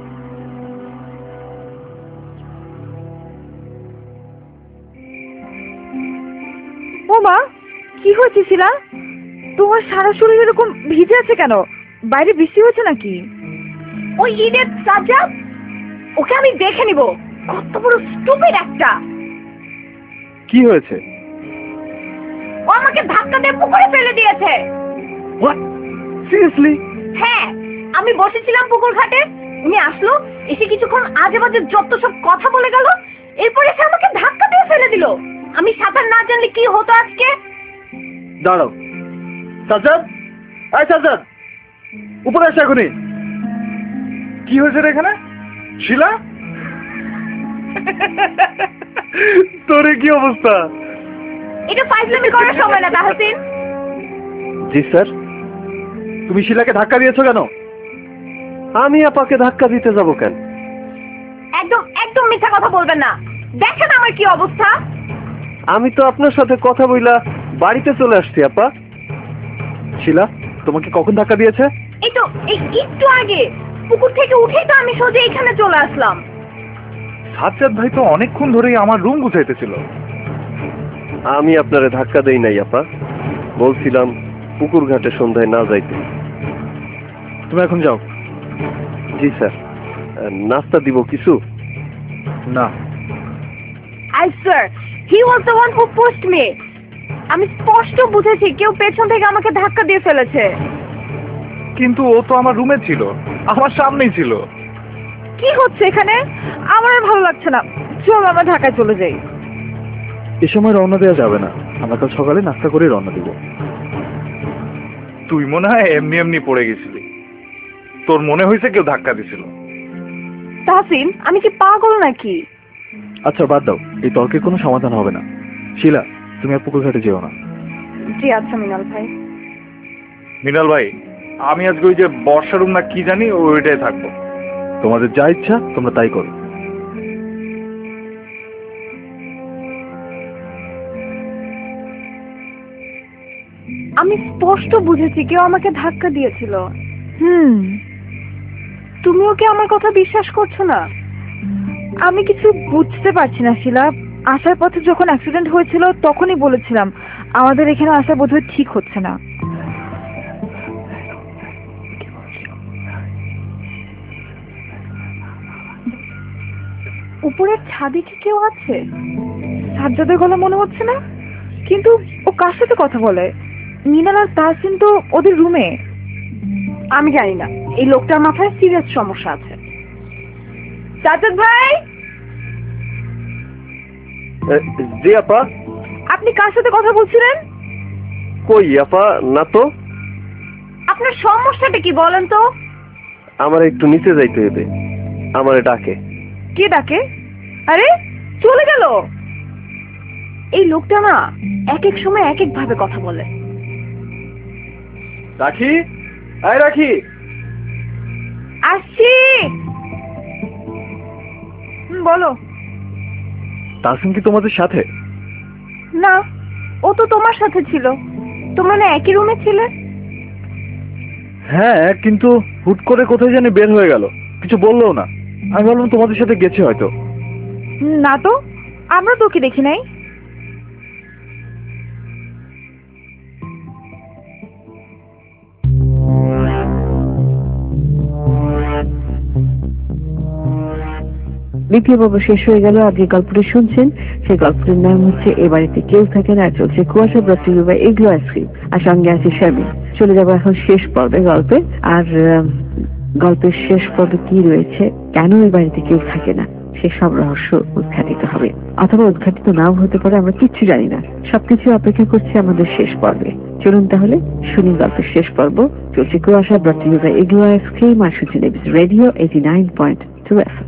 ও মা, কি হয়েছে শিলা? তোমার সারা শরীর এরকম ভিজে আছে কেন? বাইরে বৃষ্টি হচ্ছে নাকি? ওই ঈদের সাজ্জাদ, ওকে আমি দেখে নিব। কত বড় স্টুপিড একটা! কি হয়েছে? ও আমাকে ধাক্কা দিয়ে পুকুরে ফেলে দিয়েছে। হোয়াট? সিরিয়াসলি? হ্যাঁ, আমি বসেছিলাম পুকুর ঘাটে, উনি আসলো, এসে কিছুক্ষণ আজে বাজে যত সব কথা বলে গেল, এরপর এসে আমাকে ধাক্কা দিয়ে ফেলে দিল। আমি সাঁতার না জানলে কি হতো আজকে? দাঁড়াও সাজ্জাদ, এই সাজ্জাদ, উপরে আসো এখনই। কি হয়েছে রে এখানে? শিলা, তোরে কি অবস্থা? এটা ফাইজলামি করার সময় না তাহসিন। জি স্যার। তুমি শিলাকে ধাক্কা দিয়েছো কেন? আমি আপাকে ধাক্কা দিতে যাব কেন? একদম একদম মিথ্যা কথা বলবেন না। দেখেন আমার কি অবস্থা। আমি তো আপনার সাথে কথা বইলা বাড়িতে চলে আসছি আপা। শিলা তোমাকে কখন ধাক্কা দিয়েছে? এই তো একটু আগে পুকুর থেকে উঠেই তো আমি সোজা এখানে চলে আসলাম। সাজ্জাদ ভাই তো অনেকক্ষণ ধরেই আমার রুম গুছাইতেছিল। আমি আপনারে ধাক্কা দেই নাই আপা, বলছিলাম পুকুর ঘাটে সন্ধ্যায় না যাইতে। তুমি এখন যাও। জি স্যার। নাস্তা দিব কিছু? না। I swear, he was the one who pushed me. আমি স্পষ্ট বুঝেছি কেউ পেছন থেকে আমাকে ধাক্কা দিয়ে ফেলেছে। কিন্তু ও তো আমার রুমে ছিল, আমার সামনেই ছিল। কি হচ্ছে এখানে? আমার আর ভালো লাগছে না, চল আমরা ঢাকায় চলে যাই। এ সময় রওনা দেওয়া যাবে না, আমরা কাল সকালে নাস্তা করে রওনা দিব। তুই মনে হয় এমনি এমনি পড়ে গেছিলি, তোর মনে হয়েছে কেউ ধাক্কা দিছিল। তাহসিন, আমি কি পাগল নাকি? আচ্ছা বাদ দাও, এই তর্কের কোনো সমাধান হবে না। শিলা, তুমি আর পুকুর ঘাটে যেও না। জি আচ্ছা মিনাল ভাই। মিনাল ভাই, আমি আজকে ওই যে বর্ষা রুম না কি জানি ওইটাই থাকবো। তোমাদের যা ইচ্ছা তোমরা তাই করো। আমি স্পষ্ট বুঝেছি কেউ আমাকে ধাক্কা দিয়েছিল। তুমিও কি আমার কথা বিশ্বাস করছো না? আমি কিছু বুঝতে পারছি না শিলা। আসার পথে যখন অ্যাক্সিডেন্ট হয়েছিল তখনই বলেছিলাম আমাদের এখানে আসা বোধহয় ঠিক হচ্ছে না। উপরের ছাদে কি কেউ আছে? সাজ্জাদের গলা মনে হচ্ছে না, কিন্তু ও কার সাথে কথা বলে? মিনাল আর তাহসিন তো ওদের রুমে। আমি জানি না, এই লোকটার মাথায় সিরিয়াস সমস্যা আছে। সাজ্জাদ ভাই, জি আপা। আপনি কার সাথে কথা বলছিলেন? কই আপা, না তো। আপনার সমস্যাটা কি বলেন তো? আমার একটু নিচে যাইতে হবে, আমার ডাকে। কে ডাকে? আরে চলে গেল। এই লোকটা না এক এক সময় এক এক ভাবে কথা বলে। রাখি, আয় রাখি। আসছি। বলো। তাহসিন কি তোমাদের সাথে? না, ও তো তোমার সাথে ছিল। তোমরা না একই রুমে ছিলে? হ্যাঁ, কিন্তু হুট করে কোথায় জানি বের হয়ে গেল, কিছু বললেও না। আমি ভাবলাম তোমাদের সাথে গেছে হয়তো। না তো, আমরা তো ওকে দেখি নাই। দ্বিতীয় পর্ব শেষ হয়ে গেল। আগে গল্পটি শুনছেন, সেই গল্পটির নাম হচ্ছে এ বাড়িতে কেউ থাকে না, চলছে কুয়াশা ব্রত বা এগলো আইসক্রিম, আর সঙ্গে আছে শামি। চলে যাবো এখন শেষ পর্বে গল্পে। আর গল্পের শেষ পর্বে কি রয়েছে, কেন এই বাড়িতে কেউ থাকে না, সে সব রহস্য উদ্ঘাটিত হবে, অথবা উদ্ঘাটিত নাও হতে পারে, আমরা কিচ্ছু জানি না। সবকিছু অপেক্ষা করছে আমাদের শেষ পর্বে। চলুন তাহলে শুনি গল্পের শেষ পর্ব। চলছে কুয়াশা ব্রত বা এগলো আইসক্রিম, আর শুনছেন রেডিও 89.2 FM।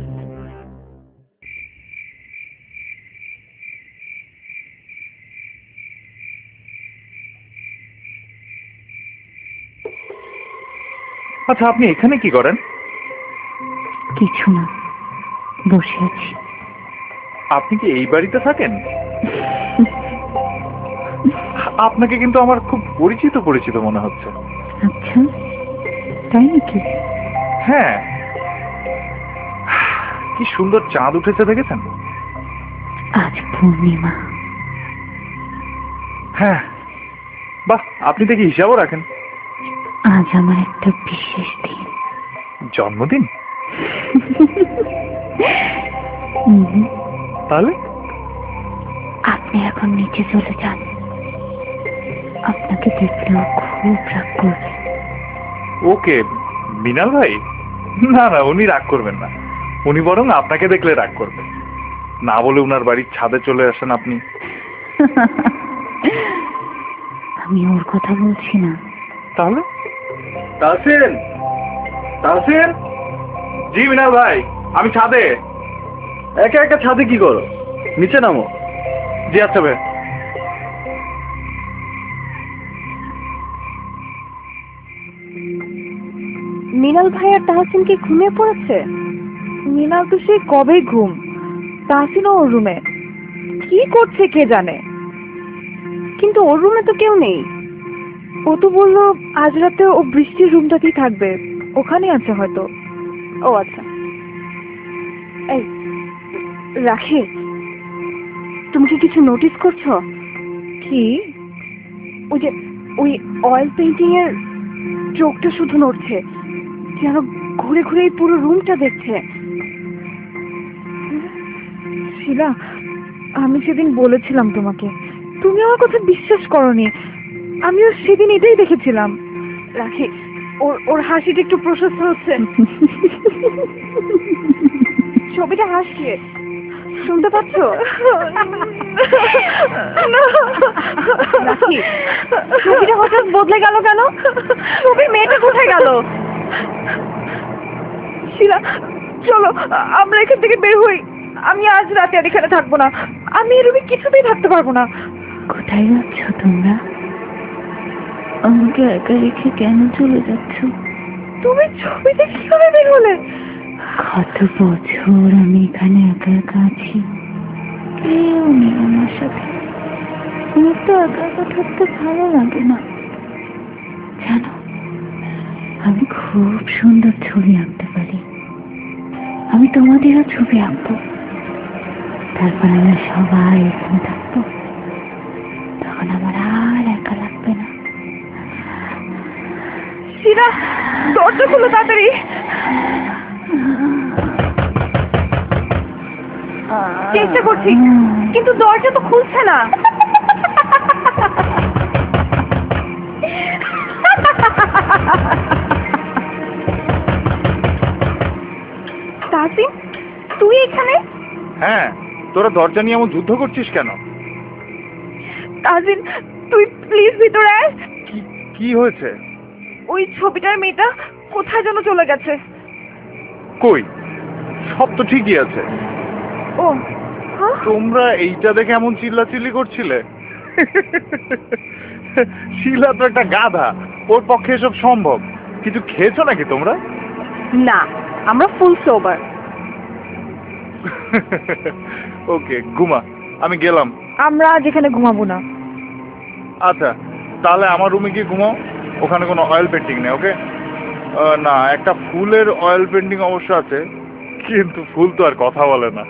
আচ্ছা, আপনি এখানে কি করেন? কিছু না, বসে আছি। আপনি কি এই বাড়িতে থাকেন? আপনাকে কিন্তু আমার খুব পরিচিত পরিচিত মনে হচ্ছে। আচ্ছা, তাই নাকি? হ্যাঁ, কি সুন্দর চাঁদ উঠেছে দেখেছেন? আজ পূর্ণিমা। হ্যাঁ, বাহ, আপনি দেখি হিসাবও রাখেন। আজ আমার একটা বিশেষ দিন। জন্মদিন? হুম, তাহলে আপনি এখন নিচে চলে যান, আপনাকে দেখলেও খুব রাগ করবে। ওকে মিনাল ভাই, না না, উনি রাগ করবেন না, উনি বরং আপনাকে দেখলে রাগ করবেন। না বলে উনার বাড়ির ছাদে চলে আসেন আপনি। আমি ওর কথা বলছি না। তাহলে তাহসিন, তাহসিন। জি মিনাল ভাই, আমি ছাদে। একা একা ছাদে কি করো? নিচে নামো। জি আচ্ছা ভাই। মিনাল ভাই আর তাহসিন কি ঘুমিয়ে পড়েছে? মিনাল তো সে কবেই ঘুম, তাহসিনও ওর রুমে। কি করছে কে জানে। কিন্তু ওর রুমে তো কেউ নেই। ও তো বললো আজ রাতে ও বৃষ্টির রুমটাতেই থাকবে, ওখানেই আছে হয়তো। ও আচ্ছা। এই রাখি, তুমি কি কিছু নোটিস করছো? কি? ওই যে ওই অয়েল পেইন্টিং এর চোখটা শুধু নড়ছে, যেন ঘুরে ঘুরে এই পুরো রুমটা দেখছে। শিলা, আমি সেদিন বলেছিলাম তোমাকে, তুমি আমার কথা বিশ্বাস করনি। আমিও সেদিন এটাই দেখেছিলাম। রাখি, ওর ওর হাসিটা একটু প্রশস্ত হচ্ছে। ছবিটা হাসছে, শুনতে পাচ্ছ? রাখি, ছবিটা হঠাৎ বদলে গেল কেন? ছবির মেয়েটা কোথায় গেল? শিলা, চলো আমরা এখান থেকে বের হই। আমি আজ রাতে আর এখানে থাকবো না। আমি এই রুমে কিছুতেই থাকতে পারবো না। কোথায় যাচ্ছ তোমরা? আমাকে একা রেখে কেন চলে যাচ্ছ? তুমি ছবিতে কিভাবে বের হলে? কত বছর আমি এখানে একা একা আছি, কেউ নেই আমার সাথে। আমার তো একা একা থাকতে ভালো লাগে না জানো। আমি খুব সুন্দর ছবি আঁকতে পারি। আমি তোমাদেরও ছবি আঁকবো, তারপর আমরা সবাই এখানে থাকবো। তখন আমার আর একা লাগবে না। শিলা, দরজা খুলো তাড়াতাড়ি। চেষ্টা করছি, কিন্তু দরজা তো খুলছে না। তাসিম, তুই এখানে? হ্যাঁ, তোরা দরজা নিয়ে এমন যুদ্ধ করছিস কেন? তাসিম, তুই প্লিজ ভিতরে আয়। কি হয়েছে? ওই ছবিটার মেয়েটা কোথায় যেন চলে গেছে। কই, সব তো ঠিকই আছে। ও হ্যাঁ? তোমরা এইটা দেখে এমন চিল্লাচিল্লি করছিলে? শিলা তো একটা গাধা, ওর পক্ষে এসব সম্ভব। কিছু খেয়েছো নাকি তোমরা? না, আমরা ফুল সোবার। ওকে, ঘুমা, আমি গেলাম। আমরা আজ এখানে ঘুমাবো না। আচ্ছা, তাহলে আমার রুমে গিয়ে ঘুমাও। ওখানে কোনো অয়েল পেন্টিং নেই। ওকে, না, একটা ফুলের অয়েল পেন্টিং অবশ্য আছে, কিন্তু ফুল তো আর কথা বলে না।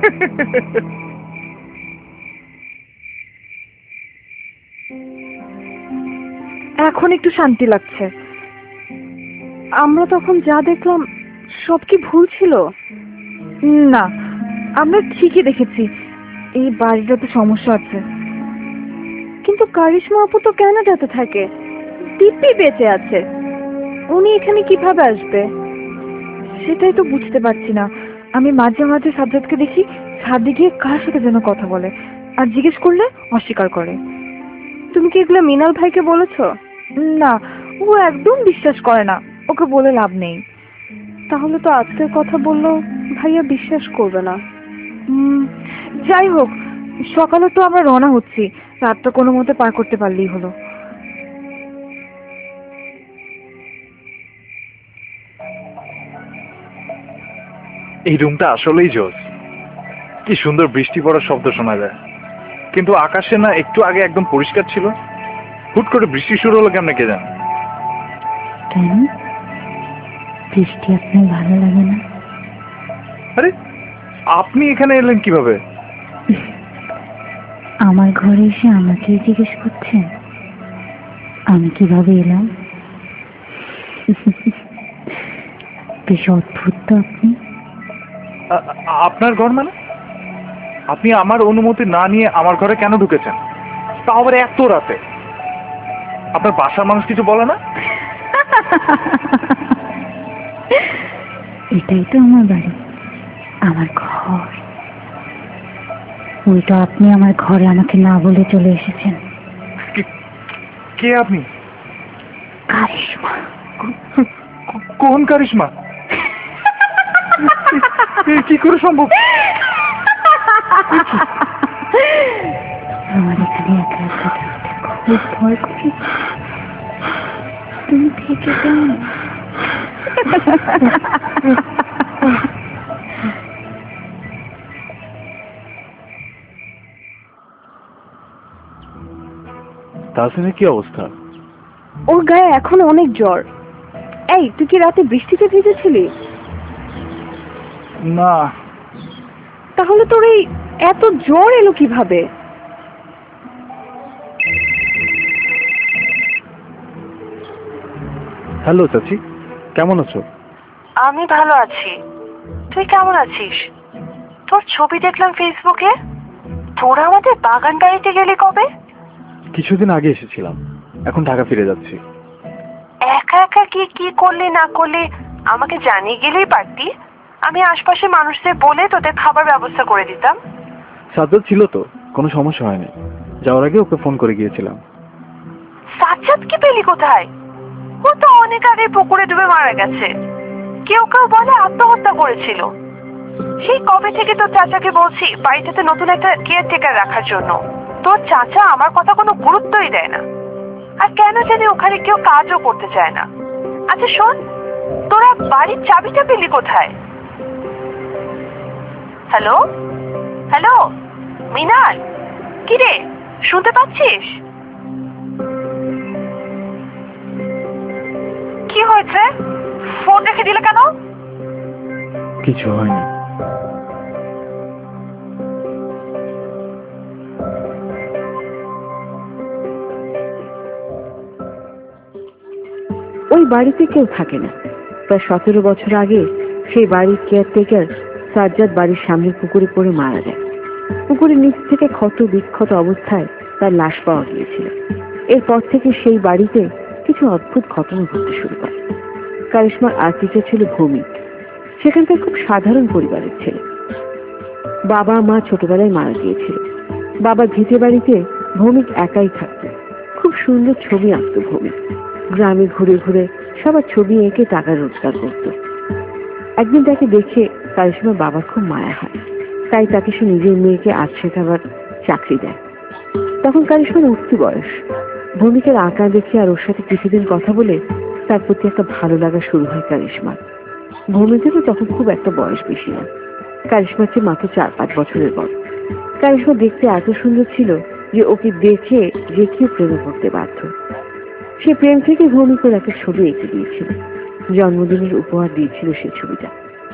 এখন একটু শান্তি লাগছে। আমরা তখন যা দেখলাম সব কি ভুল ছিল? না, আমরা ঠিকই দেখেছি এই বাড়িটাতে সমস্যা আছে। কিন্তু কারিশমা আপু তো কানাডাতে থাকে, দিব্যি বেঁচে আছে। উনি এখানে কিভাবে আসবে? সেটাই তো বুঝতে পারছি না। আমি মাঝে মাঝে সাজ্জাদকে দেখি ছাদে গিয়ে কার সাথে যেন কথা বলে, আর জিজ্ঞেস করলে অস্বীকার করে। তুমি কি এগুলো মিনাল ভাইকে বলেছো? না, ও একদম বিশ্বাস করে না, ওকে বলে লাভ নেই। তাহলে তো আজকের কথা বললো ভাইয়া বিশ্বাস করবে না। যাই হোক, সকালে তো আমরা রওনা হচ্ছি, রাতটা কোনো মতে পার করতে পারলেই হলো। এই রুমটা আসলেই জোস। কি সুন্দর বৃষ্টি পড়ার শব্দ শোনা যায়। কিন্তু আকাশে না একটু আগে একদম পরিষ্কার ছিল, হুট করে বৃষ্টি শুরু হলো কেমনে কে জানে। কেন বৃষ্টি আপনার ভালো লাগে না? আরে, আপনি এখানে এলেন কিভাবে? আমার ঘরে এসে আমাকে জিজ্ঞেস করছেন আমি কিভাবে এলাম? বেশ অদ্ভুত তো আপনি। আপনার ঘর মানে? আপনি আমার অনুমতি না নিয়ে আমার ঘরে কেন ঢুকেছেন, তাও আবার এত রাতে? আপনার বাসার মানুষ কিছু বলে না? এটাই তো আমার বাড়ি, আমার ঘর। উল্টো আপনি আমার ঘরে আমাকে না বলে চলে এসেছেন। কে আপনি? কারিশমা। কোন কারিশমা? কি করে সম্ভব? আমার এখানে একা একা থাকতে খুব ভয় করি। তুমি থেকে যাও না। তাহসিনের কি অবস্থা? ওর গায়ে এখন অনেক জ্বর। এই, তুই কি রাতে বৃষ্টিতে ভিজেছিলি? না। তাহলে তোর এই এত জ্বর এলো কিভাবে? হ্যালো চাচি, কেমন আছো? আমি ভালো আছি, তুই কেমন আছিস? তোর ছবি দেখলাম ফেসবুকে। তোরা আমাদের বাগান বাড়িতে গেলি কবে? কিছুদিন আগে এসেছিলাম, এখন ঢাকা ফিরে যাচ্ছি। একা একা কি কি করলি না করলি আমাকে জানিয়ে গেলেই পারতি। আমি আশপাশে মানুষদের বলে তোদের খাবার ব্যবস্থা করে দিতাম। সাজ্জাদ ছিল তো, কোনো সমস্যা হয়নি। যাওয়ার আগে ওকে ফোন করে গিয়েছিলাম। সাজ্জাদ কি পেলি কোথায়? ও তো অনেক আগে পুকুরে ডুবে মারা গেছে। কেউ কেউ বলে আত্মহত্যা করেছিল। সেই কবে থেকে তোর চাচাকে বলছি বাড়িটাতে নতুন একটা কেয়ারটেকার রাখার জন্য। তোর চাচা আমার কথা কোনো গুরুত্বই দেয় না। আর কেন জানি ওখানে কেউ কাজও করতে চায় না। আচ্ছা শোন, তোরা বাড়ির চাবিটা পেলি কোথায়? হ্যালো হ্যালো মিনাল, কিরে শুনতে পাচ্ছিস? কি হয়েছে? ফোন রেখে দিলে কেন? কিছু হয়নি। ওই বাড়িতে কেউ থাকে না। প্রায় 17 বছর আগে সেই বাড়ির কেয়ারটেকার সাজ্জাদ বাড়ির সামনে পুকুরে পড়ে মারা যায়। পুকুরের নিচ থেকে ক্ষত বিক্ষত অবস্থায় তার লাশ পাওয়া গিয়েছিল। এরপর থেকে সেই বাড়িতে কিছু অদ্ভুত ঘটনা ঘটতে শুরু করে। কারিশমার আর্টিচার ছিল ভৌমিক। সেখানকার খুব সাধারণ পরিবারের ছেলে। বাবা মা ছোটবেলায় মারা গিয়েছিল। বাবার ভিটে বাড়িতে ভৌমিক একাই থাকত। খুব সুন্দর ছবি আঁকত ভৌমিক। গ্রামে ঘুরে ঘুরে সবার ছবি এঁকে টাকা রোজগার করত। একদিন তাকে দেখে কারিশমার বাবার খুব মায়া হয়, তাই তাকে সে নিজের মেয়েকে আজ শেখাবার চাকরি দেয়। তখন কারিশমার উঠতি বয়স। ভৌমিকের আঁকা দেখে আর ওর সাথে কিছুদিন কথা বলে তার প্রতি একটা ভালো লাগা শুরু হয় কারিশমার। ভৌমিকেরও তখন খুব একটা বয়স বেশি না, কারিশমার চেয়ে মাত্র 4-5 বছরের বড়। কারিশমা দেখতে এত সুন্দর ছিল যে ওকে দেখে যে কেউ প্রেমে পড়তে বাধ্য। সে প্রেম থেকে ভৌমিকের একটা ছবি এঁকে দিয়েছিল। জন্মদিনের উপহার দিয়েছিল সেই ছবিটা।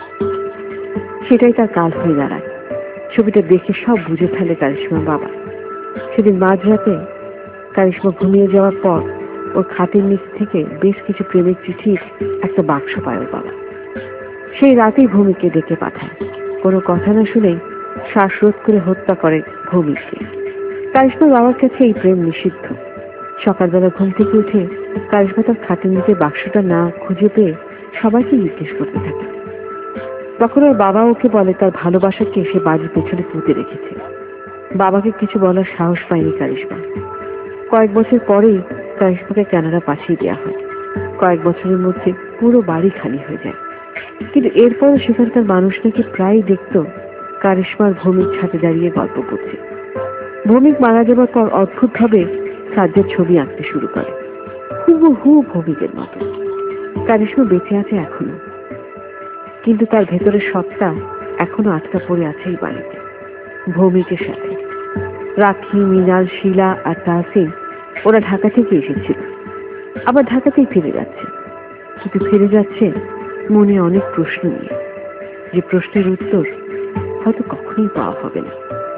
সেটাই তার কাল হয়ে দাঁড়ায়। ছবিটা দেখে সব বুঝে ফেলে কারিশমার বাবা। সেদিন মাঝরাতে কারিশমা ঘুমিয়ে যাওয়ার পর ওর খাটের নিচ থেকে বেশ কিছু প্রেমের চিঠির একটা বাক্স পায় ওর বাবা। সেই রাতেই ভৌমিককে ডেকে পাঠায়। কোনো কথা না শুনেই শ্বাসরোধ করে হত্যা করে ভৌমিককে। কারিশমার বাবার কাছে এই প্রেম নিষিদ্ধ। সকালবেলা ঘুম থেকে উঠে কারিশমা তার খাটের নিচে বাক্সটা না খুঁজে পেয়ে সবাইকে জিজ্ঞেস করতে থাকে। তখন ওর বাবা ওকে বলে তার ভালোবাসাকে সে বাড়ির পেছনে পুঁতে রেখেছে। বাবাকে কিছু বলার সাহস পায়নি কারিশমা। কয়েক বছর পরেই কারিশমাকে কানাডা পাঠিয়ে দেওয়া হয়। কয়েক বছরের মধ্যে পুরো বাড়ি খালি হয়ে যায়। কিন্তু এরপরও সেখানকার মানুষ নাকি প্রায় দেখত কারিশমার ভৌমিক ছাদে দাঁড়িয়ে গল্প করছে। ভৌমিক মারা যাবার পর অদ্ভুতভাবে সাজ্জাদ ছবি আঁকতে শুরু করে, হুবহু ভৌমিকের মতো। কারিশমা বেঁচে আছে এখনো, কিন্তু তার ভেতরের সত্তা এখনো আটকা পড়ে আছে এই বাড়িতে ভৌমিকের সাথে। রাখি, মিনাল, শিলা আর তাহসিন ওরা ঢাকা থেকে এসেছিল, আবার ঢাকাতেই ফিরে যাচ্ছে। কিন্তু ফিরে যাচ্ছে মনে অনেক প্রশ্ন নিয়ে, যে প্রশ্নের উত্তর হয়তো কখনোই পাওয়া হবে না।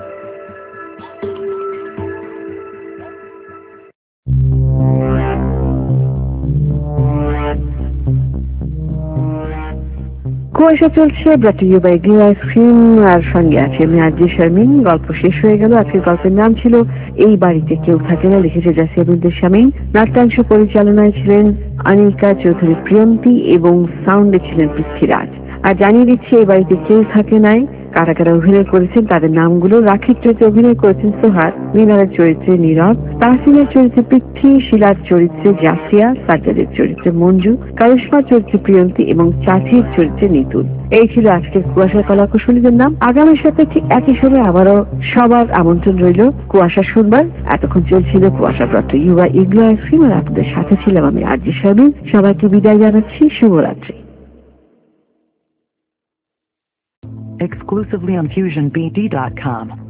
কুয়াশা চলছে, brought you by glue ice cream, আর সঙ্গে আছে আমি আরজি শারমিন। গল্প শেষ হয়ে গেল। আজকের গল্পের নাম ছিল এই বাড়িতে কেউ থাকে না, লিখেছে জাসিয়াবুদ্দিন শামীম। নাট্যাংশ পরিচালনায় ছিলেন অনিকা চৌধুরী প্রিয়ন্তী এবং সাউন্ডে ছিলেন পৃথ্বীরাজ। আর জানিয়ে দিচ্ছি এই বাড়িতে কেউ থাকে নাই কারা কারা অভিনয় করেছেন তাদের নামগুলো। রাখির চরিত্রে অভিনয় করেছেন সোহাগ, মিনারের চরিত্রে নীরব, তাহসিনের চরিত্রে পৃথ্বী, শিলার চরিত্রে জাসিয়া, সাজ্জাদের চরিত্রে মঞ্জু, কারিশমার চরিত্রে প্রিয়ন্তী এবং চাচির চরিত্রে নিতুল। এই ছিল আজকের কুয়াশার কলাকুশলীদের নাম। আগামী সপ্তাহে ঠিক একই সময় আবারও সবার আমন্ত্রণ রইল কুয়াশা শুনবার। এতক্ষণ চলছিল কুয়াশা brought you by glue ice cream, আর আপনাদের সাথে ছিলাম আমি আরজি শারমিন। সবাইকে বিদায় জানাচ্ছি, শুভরাত্রি। Exclusively on FusionBD.com.